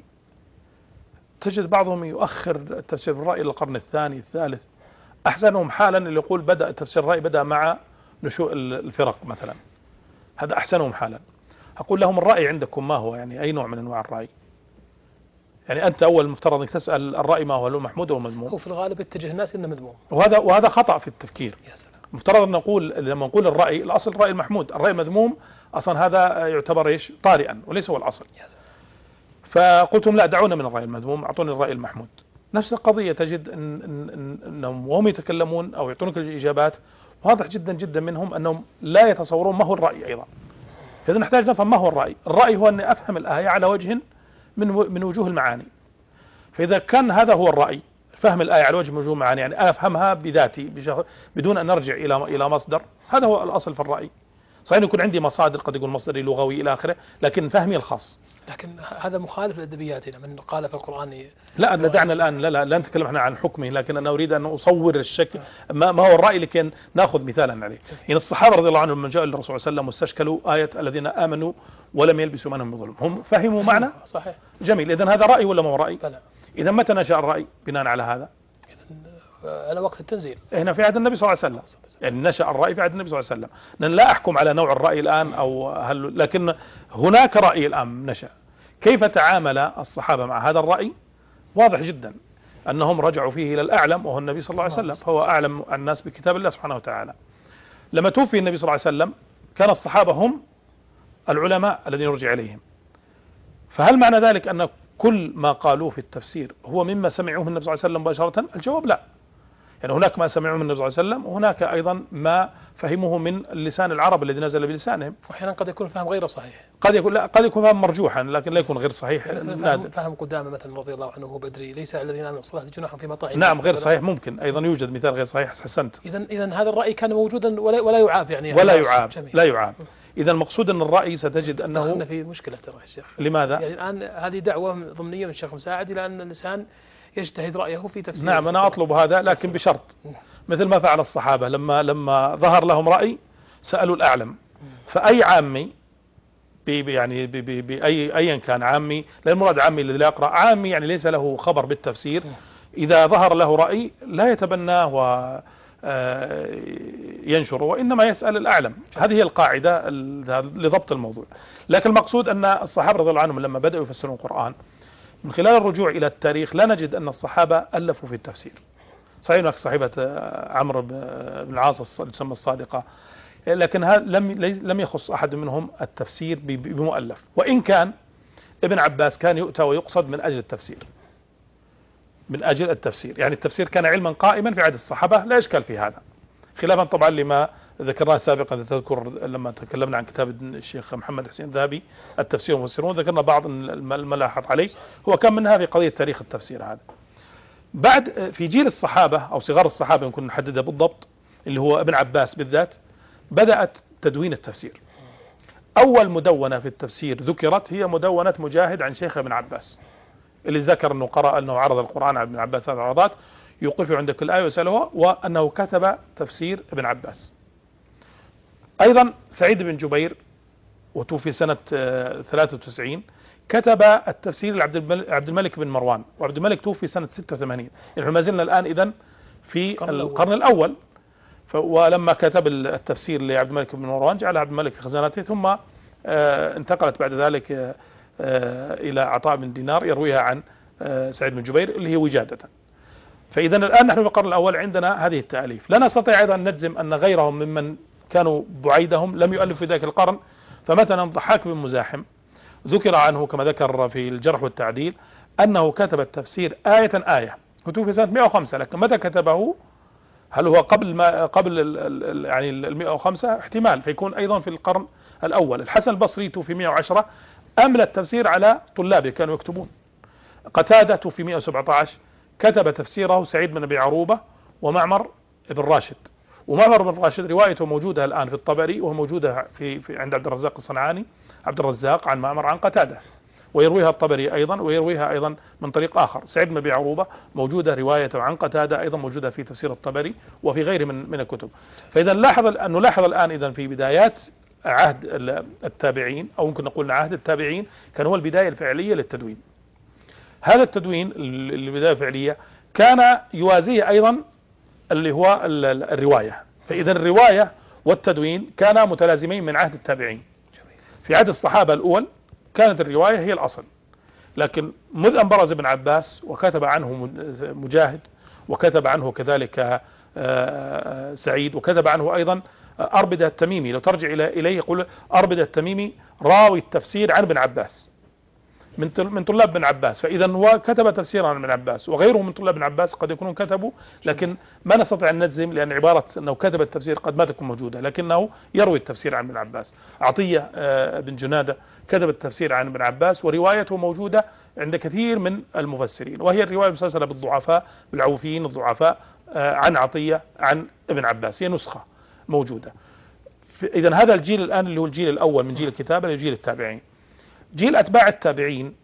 تجد بعضهم يؤخر التفسير بالرأي إلى القرن الثاني الثالث. أحسنهم حالا اللي يقول بدأ تفسير الرأي بدأ مع نشوء الفرق مثلا، هذا أحسنهم حالا. أقول لهم الرأي عندكم ما هو؟ يعني أي نوع من أنواع الرأي؟ يعني أنت أول مفترض أنك تسأل الرأي ما هو، هل هو محمود أو مذموم؟ هو في الغالب اتجه الناس إنه مذموم، وهذا خطأ في التفكير. يا سلام. مفترض أن نقول لما نقول الرأي، الأصل الرأي المحمود، الرأي المذموم أصلا هذا يعتبر إيش؟ طارئا وليس هو الأصل. يا سلام. فقلتم لا، دعونا من الرأي المذموم، أعطوني الرأي المحمود. نفس القضية تجد أنهم وهم يتكلمون أو يعطونك الإجابات واضح جدا جدا منهم أنهم لا يتصورون ما هو الرأي أيضا. إذا نحتاج نفهم ما هو الرأي. الرأي هو أن أفهم الآية على وجه من وجوه المعاني. فإذا كان هذا هو الرأي، فهم الآية على وجه من وجوه المعاني، يعني أنا أفهمها بذاتي بدون أن نرجع إلى مصدر، هذا هو الأصل في الرأي. صحيح يكون عندي مصادر، قد يكون مصدري لغوي إلى آخره، لكن فهمي الخاص. لكن هذا مخالف لأدبياتنا، من قال في القرآن. لا دعنا الآن لا نتكلم احنا عن حكمه، لكن أنا أريد أن أصور الشكل ما هو الرأي، لكن نأخذ مثالا عليه. يعني الصحابة رضي الله عنهم من جاء للرسول صلى الله عليه وسلم واستشكلوا آية الذين آمنوا ولم يلبسوا إيمانهم بظلم، هم فهموا معنى صحيح. جميل. إذن هذا رأي ولا ما هو رأي؟ لا. إذا متى نشأ الرأي بناء على هذا؟ على وقت التنزيل، هنا في عهد النبي صلى الله عليه وسلم، يعني نشأ الرأي في عهد النبي صلى الله عليه وسلم. لأن لا أحكم على نوع الرأي الآن أو لكن هناك رأي الآن نشأ. كيف تعامل الصحابة مع هذا الرأي؟ واضح جدا أنهم رجعوا فيه إلى الأعلم وهو النبي صلى الله عليه وسلم، فهو أعلم الناس بكتاب الله سبحانه وتعالى. لما توفي النبي صلى الله عليه وسلم كان الصحابة هم العلماء الذين يرجع إليهم. فهل معنى ذلك أن كل ما قالوه في التفسير هو مما سمعوه من النبي صلى الله عليه وسلم مباشرة؟ الجواب لا. يعني هناك ما سمعوه من النبي صلى الله عليه وسلم، وهناك أيضا ما فهموه من لسان العرب الذي نزل بلسانهم. وأحيانا قد يكون فهم غير صحيح، قد يكون فهم مرجوحا، لكن لا يكون غير صحيح. فهم قدامى مثلا رضي الله عنه بدري، ليس الذين آمنوا بالصلاة جناح فيما طعموا. نعم غير صحيح، ممكن أيضا يوجد مثال غير صحيح. حسنت. إذن هذا الرأي كان موجودا ولا يعاب، يعني ولا يعاب. لا يعاب. إذا المقصود أن الرأي ستجد أنه دخلنا في مشكلة ترى يا شيخ. لماذا؟ يعني الآن هذه دعوة ضمنية من الشيخ مساعد إلى أن الإنسان يجتهد رأيه في تفسير. نعم أنا أطلب هذا، لكن بشرط مثل ما فعل الصحابة لما ظهر لهم رأي سألوا الأعلم. فأي عامي يعني بأي كان عامي، لا المراد عامي الذي لا يقرأ، عامي يعني ليس له خبر بالتفسير، إذا ظهر له رأي لا يتبناه وينشره، وإنما يسأل الأعلم. هذه هي القاعدة لضبط الموضوع. لكن المقصود أن الصحابة رضي الله عنهم لما بدأوا يفسرون القرآن من خلال الرجوع إلى التاريخ لا نجد أن الصحابة ألفوا في التفسير. صحيح هناك صاحبة عمرو بن العاص تسمى الصادقة، لكن لم يخص أحد منهم التفسير بمؤلف. وإن كان ابن عباس كان يؤتى ويقصد من أجل التفسير، يعني التفسير كان علما قائما في عهد الصحابة، لا إشكال في هذا، خلافا طبعا لما ذكرناه سابقا. تذكر لما تكلمنا عن كتاب الشيخ محمد حسين الذهبي التفسير والمفسرون، ذكرنا بعض الملاحظ عليه، هو كان منها في قضية تاريخ التفسير. هذا بعد في جيل الصحابة أو صغار الصحابة يمكن نحددها بالضبط، اللي هو ابن عباس بالذات، بدأت تدوين التفسير. أول مدونة في التفسير ذكرت هي مدونة مجاهد عن شيخ ابن عباس، اللي ذكر أنه قرأ أنه عرض القرآن على ابن عباس 3 عرضات، يوقف عند كل آية ويسأله، وأنه كتب تفسير ابن عباس. أيضا سعيد بن جبير وتوفي سنة 93، كتب التفسير لعبد الملك بن مروان، وعبد الملك توفي سنة 86. يعني ما زلنا الآن إذن في القرن الأول. ولما كتب التفسير لعبد الملك بن مروان جعل عبد الملك في خزانته، ثم انتقلت بعد ذلك إلى عطاء بن دينار يرويها عن سعيد بن جبير اللي هي وجادة. فإذا الآن نحن في القرن الأول عندنا هذه التأليف. لا نستطيع أيضا أن نجزم أن غيرهم ممن كانوا بعيدهم لم يؤلف في ذاك القرن. فمثلا ضحاك بن مزاحم ذكر عنه كما ذكر في الجرح والتعديل أنه كتب التفسير آية آية، كتب في سنة 105، لكن متى كتبه؟ هل هو قبل يعني 105؟ احتمال فيكون أيضا في القرن الأول. الحسن البصري توفي 110، أملى التفسير على طلابه كانوا يكتبون. قتادة توفي 117، كتب تفسيره سعيد بن أبي عروبة ومعمر بن راشد. ومعمر بن راشد روايته موجودة الآن في الطبري، وهو موجودة في عند عبد الرزاق الصنعاني، عبد الرزاق عن معمر عن قتادة، ويرويها الطبري أيضا، ويرويها أيضا من طريق آخر. سعيد بن أبي عروبة موجودة روايته عن قتادة أيضا موجودة في تفسير الطبري وفي غيره من الكتب. فإذا نلاحظ الآن إذا في بدايات عهد التابعين، أو ممكن نقول عهد التابعين، كان هو البداية الفعلية للتدوين. هذا التدوين البداية الفعلية كان يوازيه أيضا اللي هو الرواية. فإذا الرواية والتدوين كانا متلازمين من عهد التابعين. في عهد الصحابة الأول كانت الرواية هي الأصل، لكن مذ أن برز ابن عباس وكتب عنه مجاهد، وكتب عنه كذلك سعيد، وكتب عنه أيضا أربدة التميمي. لو ترجع إليه يقول أربدة التميمي راوي التفسير عن ابن عباس من طلاب ابن عباس. فإذا هو كتب تفسيرا عن ابن عباس، وغيره من طلاب ابن عباس قد يكونون كتبوا، لكن ما نستطيع أن نجزم، لأن عبارة أنه كتب التفسير قد ما تكون موجودة، لكنه يروي التفسير عن ابن عباس. عطية بن جنادة كتب التفسير عن ابن عباس، وروايته موجودة عند كثير من المفسرين، وهي الرواية المسلسلة بالضعفاء، بالعوفيين الضعفاء عن عطية عن ابن عباس، هي نسخة موجودة. إذا هذا الجيل الآن اللي هو الجيل الأول من جيل الكتابة لجيل التابعين. جيل أتباع التابعين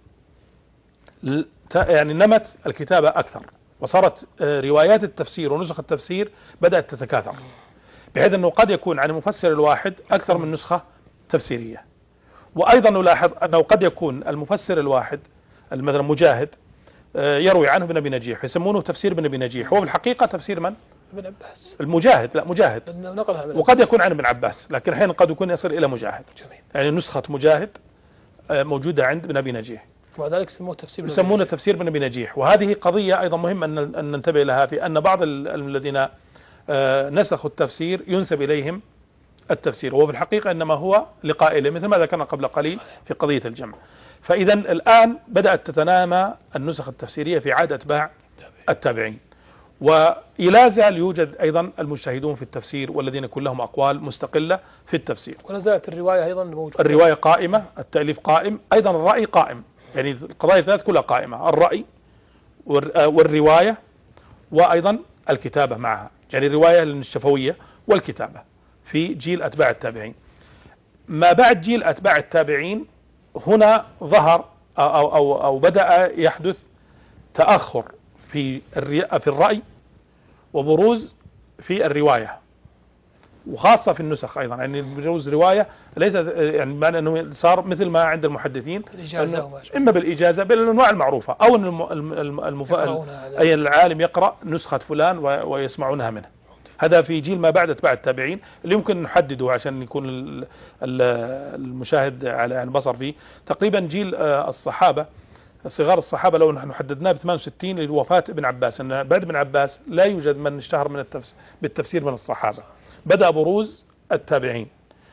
يعني نمت الكتابة أكثر، وصارت روايات التفسير ونسخ التفسير بدأت تتكاثر، بحيث أنه قد يكون عن المفسر الواحد أكثر من نسخة تفسيرية. وأيضا نلاحظ أنه قد يكون المفسر الواحد مثلا مجاهد يروي عنه ابن أبي نجيح، يسمونه تفسير ابن أبي نجيح، هو بالحقيقة تفسير من؟ ابن عباس. المجاهد، لا مجاهد، وقد يكون عن ابن عباس، لكن أحيانا قد يكون يصل إلى مجاهد. يعني نسخة مجاهد موجودة عند ابن أبي نجيح، وذلك يسمونه تفسير ابن أبي نجيح. وهذه قضية أيضا مهم أن ننتبه لها، في أن بعض الذين نسخوا التفسير ينسب إليهم التفسير، وهو في الحقيقة إنما هو لقائله، مثل ما ذكرنا قبل قليل في قضية الجمع. فإذا الآن بدأت تتنامى النسخ التفسيرية في عهد أتباع التابعين، ولا زال يوجد أيضا المجتهدون في التفسير والذين يكون لهم أقوال مستقلة في التفسير. ولا زالت الرواية أيضا موجودة، الرواية قائمة، التأليف قائم، أيضا الرأي قائم. يعني القضايا الثلاث كلها قائمة، الرأي والرواية وأيضا الكتابة معها، يعني الرواية الشفوية والكتابة في جيل أتباع التابعين. ما بعد جيل أتباع التابعين هنا ظهر أو بدأ يحدث تأخر في الرأي وبروز في الرواية، وخاصة في النسخ أيضا. يعني بروز رواية ليس يعني معنى أنه صار مثل ما عند المحدثين إما بالإجازة بالأنواع المعروفة، أو أن أي العالم يقرأ نسخة فلان ويسمعونها منه. هذا في جيل ما بعد أتباع التابعين اللي يمكن نحدده عشان يكون المشاهد على البصر فيه. تقريبا جيل الصحابة، صغار الصحابة، لو نحن حددناه ب 68 لوفاة ابن عباس، أن بعد ابن عباس لا يوجد من اشتهر من بالتفسير من الصحابة. بدأ بروز التابعين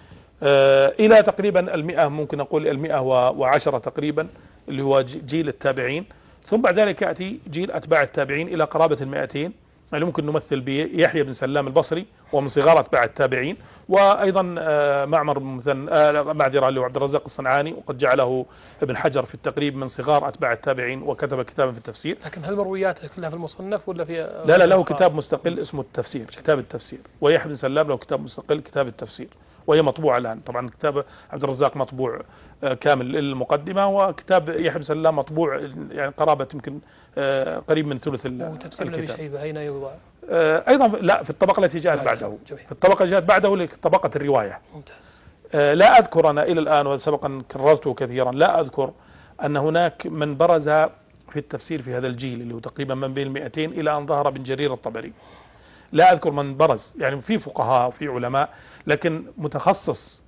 إلى تقريبا 100، ممكن نقول 110 تقريبا، اللي هو جيل التابعين. ثم بعد ذلك يأتي جيل أتباع التابعين إلى قرابة 200، يعني ممكن نمثل بيحيى بن سلام البصري ومن صغار أتباع التابعين، وأيضا معمر معذرة اللي هو عبد الرزاق الصنعاني، وقد جعله ابن حجر في التقريب من صغار أتباع التابعين، وكتب كتابا في التفسير. لكن هل مروياته كلها في المصنف ولا في؟ لا له كتاب مستقل اسمه التفسير، كتاب التفسير. ويحيى بن سلام له كتاب مستقل كتاب التفسير، وهي مطبوعة الآن. طبعا كتاب عبد الرزاق مطبوع كامل للمقدمة، وكتاب يحيى بن سلام مطبوع يعني قرابة يمكن قريب من ثلث الكتاب. أيضا لا، في الطبقة التي جاءت بعده، في الطبقة التي جاءت بعده لطبقة الرواية. ممتاز. لا أذكر أنا إلى الآن، وسبقا كررته كثيرا، لا أذكر أن هناك من برز في التفسير في هذا الجيل اللي هو تقريبا من بين 200 إلى أن ظهر ابن جرير الطبري. لا أذكر من برز، يعني في فقهاء وفي علماء، لكن متخصص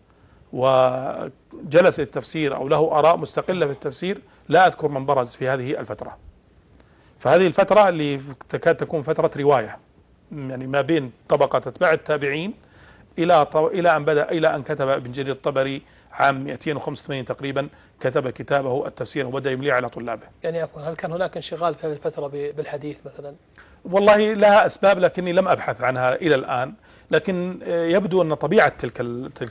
وجلس التفسير أو له آراء مستقلة في التفسير لا أذكر من برز في هذه الفترة. فهذه الفترة اللي تكاد تكون فترة رواية، يعني ما بين طبقة أتباع التابعين إلى أن كتب ابن جرير الطبري عام 285 تقريبا، كتب كتابه التفسير وبدأ يمليه على طلابه. يعني عفوا، هل كان هناك انشغال في هذه الفترة بالحديث مثلا؟ والله لها أسباب لكني لم أبحث عنها إلى الآن، لكن يبدو أن طبيعة تلك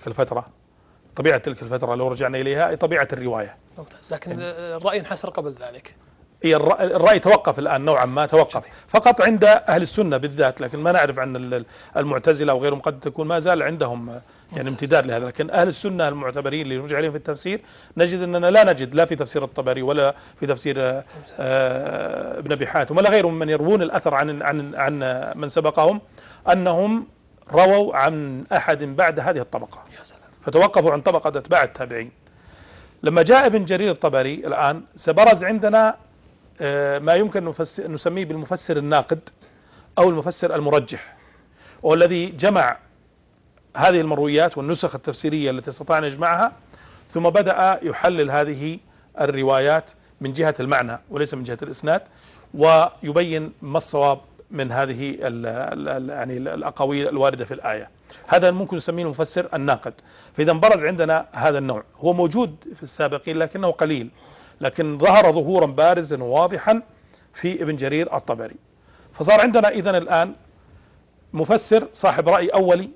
الفترة لو رجعنا إليها طبيعة الرواية. ممتاز. لكن الرأي انحسر قبل ذلك. الرأي توقف الآن نوعا ما، توقف فقط عند أهل السنة بالذات، لكن ما نعرف عن المعتزلة وغيرهم، قد تكون ما زال عندهم يعني امتداد لهذا. لكن أهل السنة المعتبرين اللي يرجع عليهم في التفسير نجد أننا لا نجد لا في تفسير الطبري ولا في تفسير ابن أبي حاتم ولا غيرهم من يروون الأثر عن من سبقهم أنهم رووا عن أحد بعد هذه الطبقة، فتوقفوا عن طبقة أتباع التابعين. لما جاء ابن جرير الطبري الآن سبرز عندنا ما يمكن نسميه بالمفسر الناقد أو المفسر المرجح، والذي جمع هذه المرويات والنسخ التفسيرية التي استطاع أن يجمعها، ثم بدأ يحلل هذه الروايات من جهة المعنى وليس من جهة الإسناد، ويبين ما الصواب من هذه يعني الأقاويل الواردة في الآية. هذا ممكن نسميه المفسر الناقد. فإذا برز عندنا هذا النوع، هو موجود في السابقين لكنه قليل، لكن ظهر ظهورا بارزا وواضحا في ابن جرير الطبري. فصار عندنا إذن الآن مفسر صاحب رأي أولي،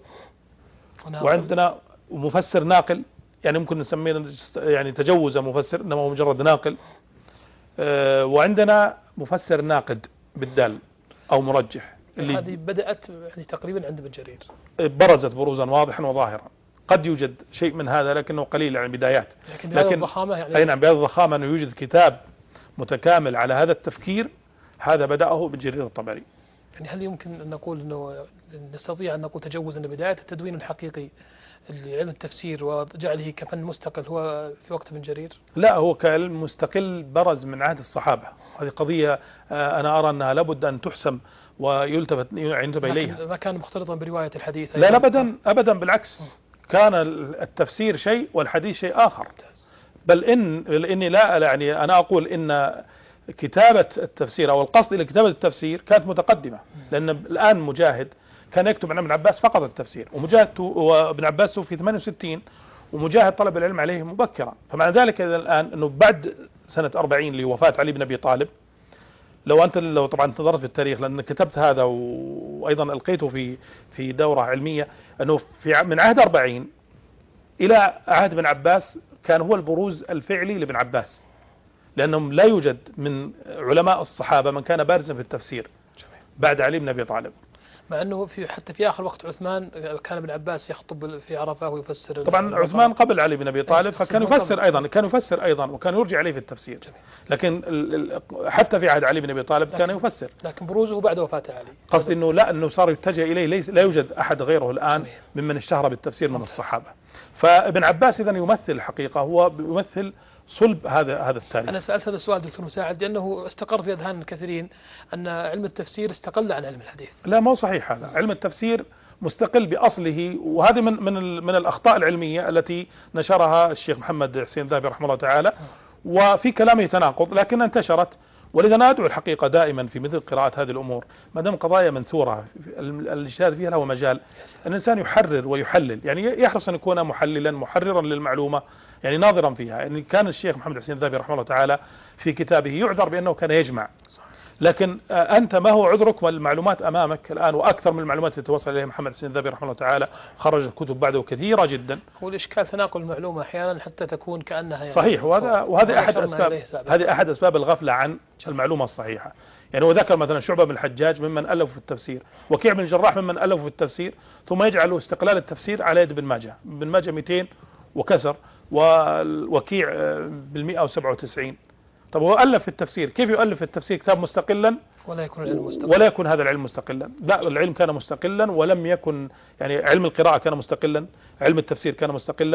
وعندنا مفسر ناقل، يعني ممكن نسميه يعني تجوز مفسر إنما هو مجرد ناقل، وعندنا مفسر ناقد بالدال أو مرجح. اللي هذه بدأت يعني تقريبا عند ابن جرير، برزت بروزا واضحا وظاهرا. قد يوجد شيء من هذا لكنه قليل يعني بدايات، لكن بهذه الضخامة يعني أي نعم بهذه الضخامة أنه يوجد كتاب متكامل على هذا التفكير، هذا بدأه ابن جرير الطبري. يعني هل يمكن أن نقول أنه نستطيع أن نقول تجوز أن بداية التدوين الحقيقي لعلم التفسير وجعله كفن مستقل هو في وقت ابن جرير؟ لا، هو كعلم مستقل برز من عهد الصحابة. هذه قضية أنا أرى أنها لابد أن تحسم وينتبه إليها. ما كان مختلطا برواية الحديث؟ لا أبدا بالعكس، كان التفسير شيء والحديث شيء آخر. بل إني لا يعني أنا أقول إن كتابة التفسير أو القصد إلى كتابة التفسير كانت متقدمة، لأن الآن مجاهد كان يكتب عن ابن عباس فقط التفسير، وابن عباس في 68 ومجاهد طلب العلم عليه مبكرا. فمعنى ذلك الآن أنه بعد سنة 40 لوفاة علي بن أبي طالب، لو طبعا انتظرت في التاريخ لأن كتبت هذا وأيضا ألقيته في دورة علمية، أنه من عهد 40 إلى عهد ابن عباس كان هو البروز الفعلي لابن عباس، لأنهم لا يوجد من علماء الصحابة من كان بارزا في التفسير بعد علي بن أبي طالب. مع أنه حتى في آخر وقت عثمان كان ابن عباس يخطب في عرفة ويفسر. طبعا عثمان قبل علي بن أبي طالب فكان يفسر أيضا وكان يرجع عليه في التفسير. لكن حتى في عهد علي بن أبي طالب كان يفسر، لكن بروزه بعد وفاة علي. قصدي أنه صار يتجه إليه، لا يوجد أحد غيره الآن ممن اشتهر بالتفسير من الصحابة. فابن عباس إذن يمثل الحقيقة، هو يمثل صلب هذا التاريخ. أنا سألت هذا السؤال دكتور مساعد لأنه استقر في أذهان الكثيرين أن علم التفسير استقل عن علم الحديث. لا، مو صحيح هذا. علم التفسير مستقل بأصله، وهذه من الأخطاء العلمية التي نشرها الشيخ محمد حسين الذهبي رحمه الله تعالى، وفي كلامه تناقض لكن انتشرت. ولذا أنا أدعو الحقيقة دائما في مثل قراءة هذه الأمور ما دام قضايا منثورة الاجتهاد فيها له مجال، الإنسان يحرر ويحلل، يعني يحرص أن يكون محررا للمعلومة، يعني ناظرا فيها. يعني كان الشيخ محمد حسين الذهبي رحمه الله تعالى في كتابه يعذر بأنه كان يجمع، لكن أنت ما هو عذرك والمعلومات أمامك الآن، وأكثر من المعلومات التي توصل إليها محمد حسين الذهبي رحمه الله تعالى، خرج كتب بعده كثيرة جدا. هو الإشكال تناقل المعلومة أحيانا حتى تكون كأنها يعني صحيح، وهذا أحد أسباب الغفلة عن المعلومة الصحيحة. يعني هو ذكر مثلا شعبة بن الحجاج ممن ألفوا في التفسير، وكيع بن الجراح ممن ألفوا في التفسير، ثم يجعل استقلال التفسير على يد ابن ماجه. ابن ماجه 200 وكسر، والوكيع بال197. طب هو ألف في التفسير، كيف يؤلف في التفسير كتاب مستقلا ولا يكون هذا العلم مستقلا؟ لا، العلم كان مستقلا ولم يكن، يعني علم القراءة كان مستقلا، علم التفسير كان مستقلا،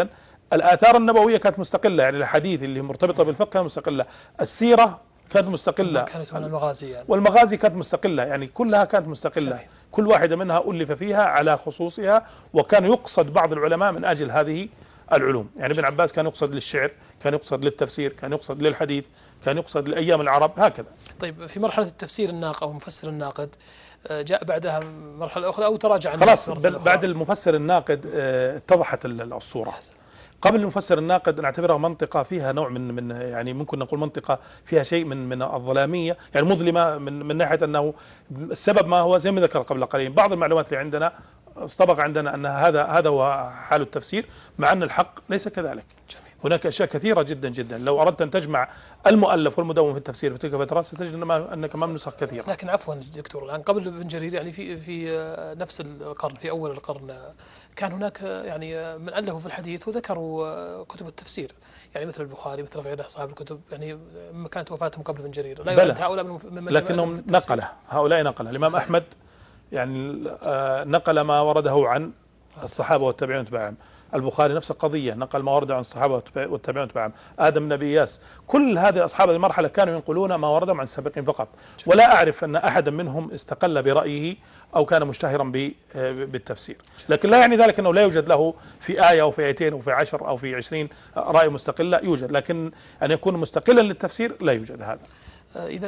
الآثار النبوية كانت مستقلة، يعني الحديث اللي مرتبطة بالفقه كانت مستقلة، السيرة كانت مستقلة، كانت من المغازي يعني. والمغازي كانت مستقلة، يعني كلها كانت مستقلة. جميل. كل واحدة منها ألف فيها على خصوصها، وكان يقصد بعض العلماء من أجل هذه العلوم. يعني ابن عباس كان يقصد للشعر، كان يقصد للتفسير، كان يقصد للحديث، كان يقصد لأيام العرب، هكذا. طيب في مرحلة التفسير الناقد أو مفسر الناقد جاء بعدها مرحلة أخرى أو تراجع عنها؟ خلاص بعد المفسر الناقد اتضحت الصورة. قبل المفسر الناقد نعتبرها منطقة فيها نوع من يعني ممكن نقول منطقة فيها شيء من الظلامية، يعني مظلمة من ناحية أنه السبب ما هو زي ما ذكر قبل قليل. بعض المعلومات اللي عندنا استبق عندنا أن هذا هو حال التفسير، مع أن الحق ليس كذلك. هناك أشياء كثيرة جدا جدا، لو أردت أن تجمع المؤلف والمدون في التفسير في تلك الفترات ستجد أنك أمام نسخ كثيرة. لكن عفوا دكتور، الآن قبل ابن جرير يعني في نفس القرن، في أول القرن، كان هناك يعني من ألفوا في الحديث وذكروا كتب التفسير، يعني مثل البخاري مثل غيره أصحاب الكتب، يعني كانت وفاتهم قبل ابن جرير. لا يعد هؤلاء من لكنهم هؤلاء نقله الإمام أحمد، يعني نقل ما ورده عن الصحابة والتابعين تبعهم. البخاري نفس القضية، نقل ما ورد عن الصحابة والتابعين تبعهم. آدم بن إياس، كل هذه أصحاب المرحلة كانوا ينقلون ما وردهم عن السابقين فقط، ولا أعرف أن أحدا منهم استقل برأيه أو كان مشتهرا بالتفسير. لكن لا يعني ذلك أنه لا يوجد له في آية أو في آيتين أو في 10 أو في 20 رأي مستقل، لا يوجد، لكن أن يكون مستقلا للتفسير لا يوجد هذا. إذا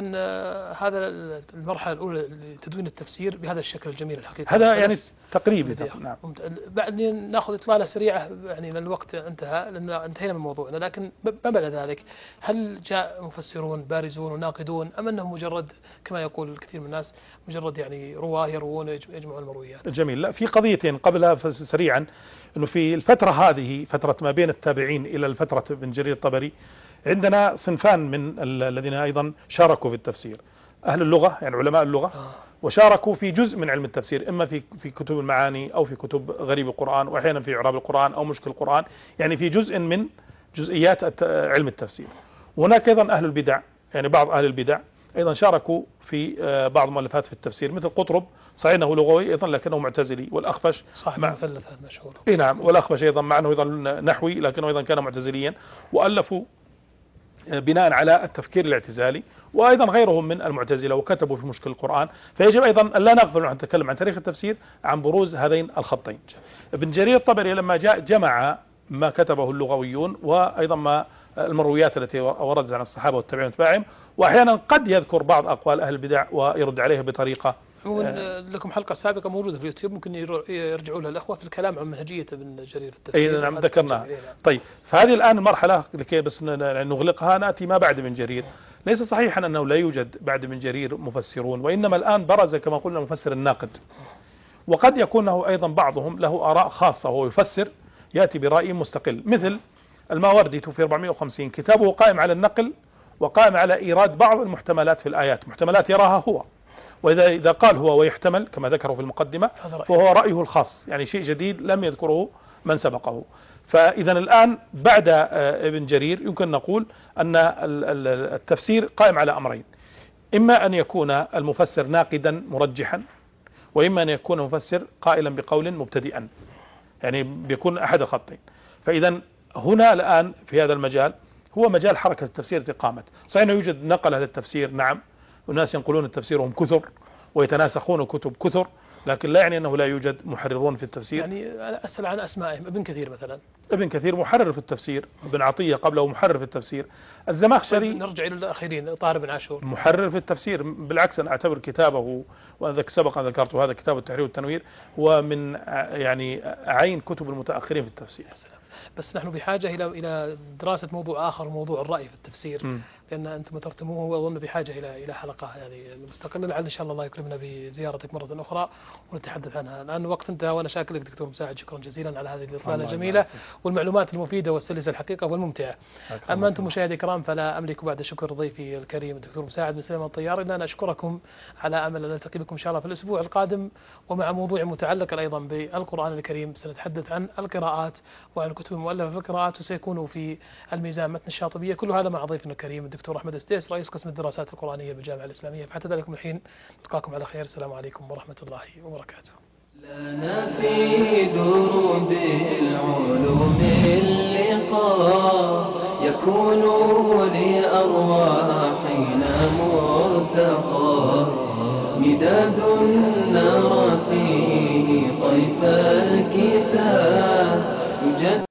هذا المرحلة الأولى لتدوين التفسير بهذا الشكل الجميل الحقيقة. هذا يعني تقريبي. نعم. بعد ناخذ إطلالة سريعة، يعني الوقت انتهى لأن انتهينا من موضوعنا، لكن ما بعد ذلك هل جاء مفسرون بارزون وناقدون، أم أنهم مجرد كما يقول الكثير من الناس مجرد يعني رواه يروون يجمعون المرويات؟ جميل. لا، في قضيتين قبلها سريعا، أنه في الفترة هذه فترة ما بين التابعين إلى الفترة ابن جرير الطبري عندنا صنفان من الذين أيضا شاركوا في التفسير. أهل اللغة، يعني علماء اللغة، وشاركوا في جزء من علم التفسير، إما في كتب المعاني أو في كتب غريب القرآن، وأحيانا في إعراب القرآن أو مشكل القرآن، يعني في جزء من جزئيات علم التفسير. وهناك أيضا أهل البدع، يعني بعض أهل البدع أيضا شاركوا في بعض المؤلفات في التفسير، مثل قطرب، صحيح أنه لغوي أيضا لكنه معتزلي، والأخفش صاحب المثلث المشهور. نعم، والأخفش أيضا مع أنه أيضا نحوي لكنه أيضا كان معتزليا، وألفوا بناء على التفكير الاعتزالي، وأيضا غيرهم من المعتزلة وكتبوا في مشكل القرآن. فيجب أيضا أن لا نغفل ونحن نتكلم عن تاريخ التفسير عن بروز هذين الخطين. ابن جرير الطبري لما جاء جمع ما كتبه اللغويون وأيضا ما المرويات التي وردت عن الصحابة والتابعين تبعهم، وأحيانا قد يذكر بعض أقوال أهل البدع ويرد عليها بطريقة. لكم حلقة سابقة موجودة في اليوتيوب، ممكن يرجعوا لها الأخوة في الكلام عن منهجية ابن جرير في التفسير. أي نعم، ذكرناها. طيب، فهذه الآن المرحلة لكي بس نغلقها نأتي ما بعد ابن جرير. ليس صحيحا أنه لا يوجد بعد ابن جرير مفسرون، وإنما الآن برز كما قلنا مفسر الناقد، وقد يكون له أيضا بعضهم له آراء خاصة وهو يفسر يأتي برأي مستقل، مثل الماوردي توفي 450، كتابه قائم على النقل وقائم على إيراد بعض المحتملات في الآيات، محتملات يراها هو، وإذا قال هو ويحتمل كما ذكره في المقدمة فهو رأيه الخاص، يعني شيء جديد لم يذكره من سبقه. فإذا الآن بعد ابن جرير يمكن نقول أن التفسير قائم على أمرين، إما أن يكون المفسر ناقدا مرجحا، وإما أن يكون المفسر قائلا بقول مبتدئا، يعني بيكون أحد الخطين. فإذا هنا الآن في هذا المجال هو مجال حركة التفسير التي قامت. صحيح أنه يوجد نقل هذا التفسير، نعم، والناس ينقلون التفسير هم كثر ويتناسخون كتب كثر، لكن لا يعني أنه لا يوجد محررون في التفسير. يعني أسأل عن أسمائهم. ابن كثير مثلا، ابن كثير محرر في التفسير، ابن عطية قبله محرر في التفسير، الزمخشري نرجع إلى الأخيرين، طاهر بن عاشور محرر في التفسير. بالعكس أنا أعتبر كتابه، وأنا سبق أن ذكرته، هذا كتاب التحرير والتنوير، هو من يعني عين كتب المتأخرين في التفسير. بس نحن بحاجة إلى دراسة موضوع آخر، موضوع الرأي في التفسير، لأن أنتم ذكرتموه وأظن بحاجة إلى حلقة يعني مستقلة، لعل إن شاء الله يكرمنا بزيارتك مرة أخرى ونتحدث عنها. الآن الوقت انتهى، وأنا شاكر لك دكتور مساعد، شكرا جزيلا على هذه الإطلالة الجميلة والمعلومات المفيدة والسلسة الحقيقة والممتعة. أما أنتم مشاهدي الكرام فلا أملك بعد شكر ضيفي الكريم الدكتور مساعد بن سليمان الطيار إلا أن أشكركم على أمل أن نلتقي بكم إن شاء الله في الأسبوع القادم، ومع موضوع متعلق أيضا بالقرآن الكريم. سنتحدث عن القراءات وعن الكتب المؤلفة في القراءات، وسيكون في الميزان متن الشاطبية. كل هذا مع ضيفنا الكريم الدكتور أحمد السديس، رئيس قسم الدراسات القرآنية بالجامعة الإسلامية. فحتى ذلك الحين نلقاكم على خير، السلام عليكم ورحمة الله وبركاته. لنا في دروب العلوم اللي وكونوا لأرواحنا مرتقى مداد نرى فيه طيف الكتاب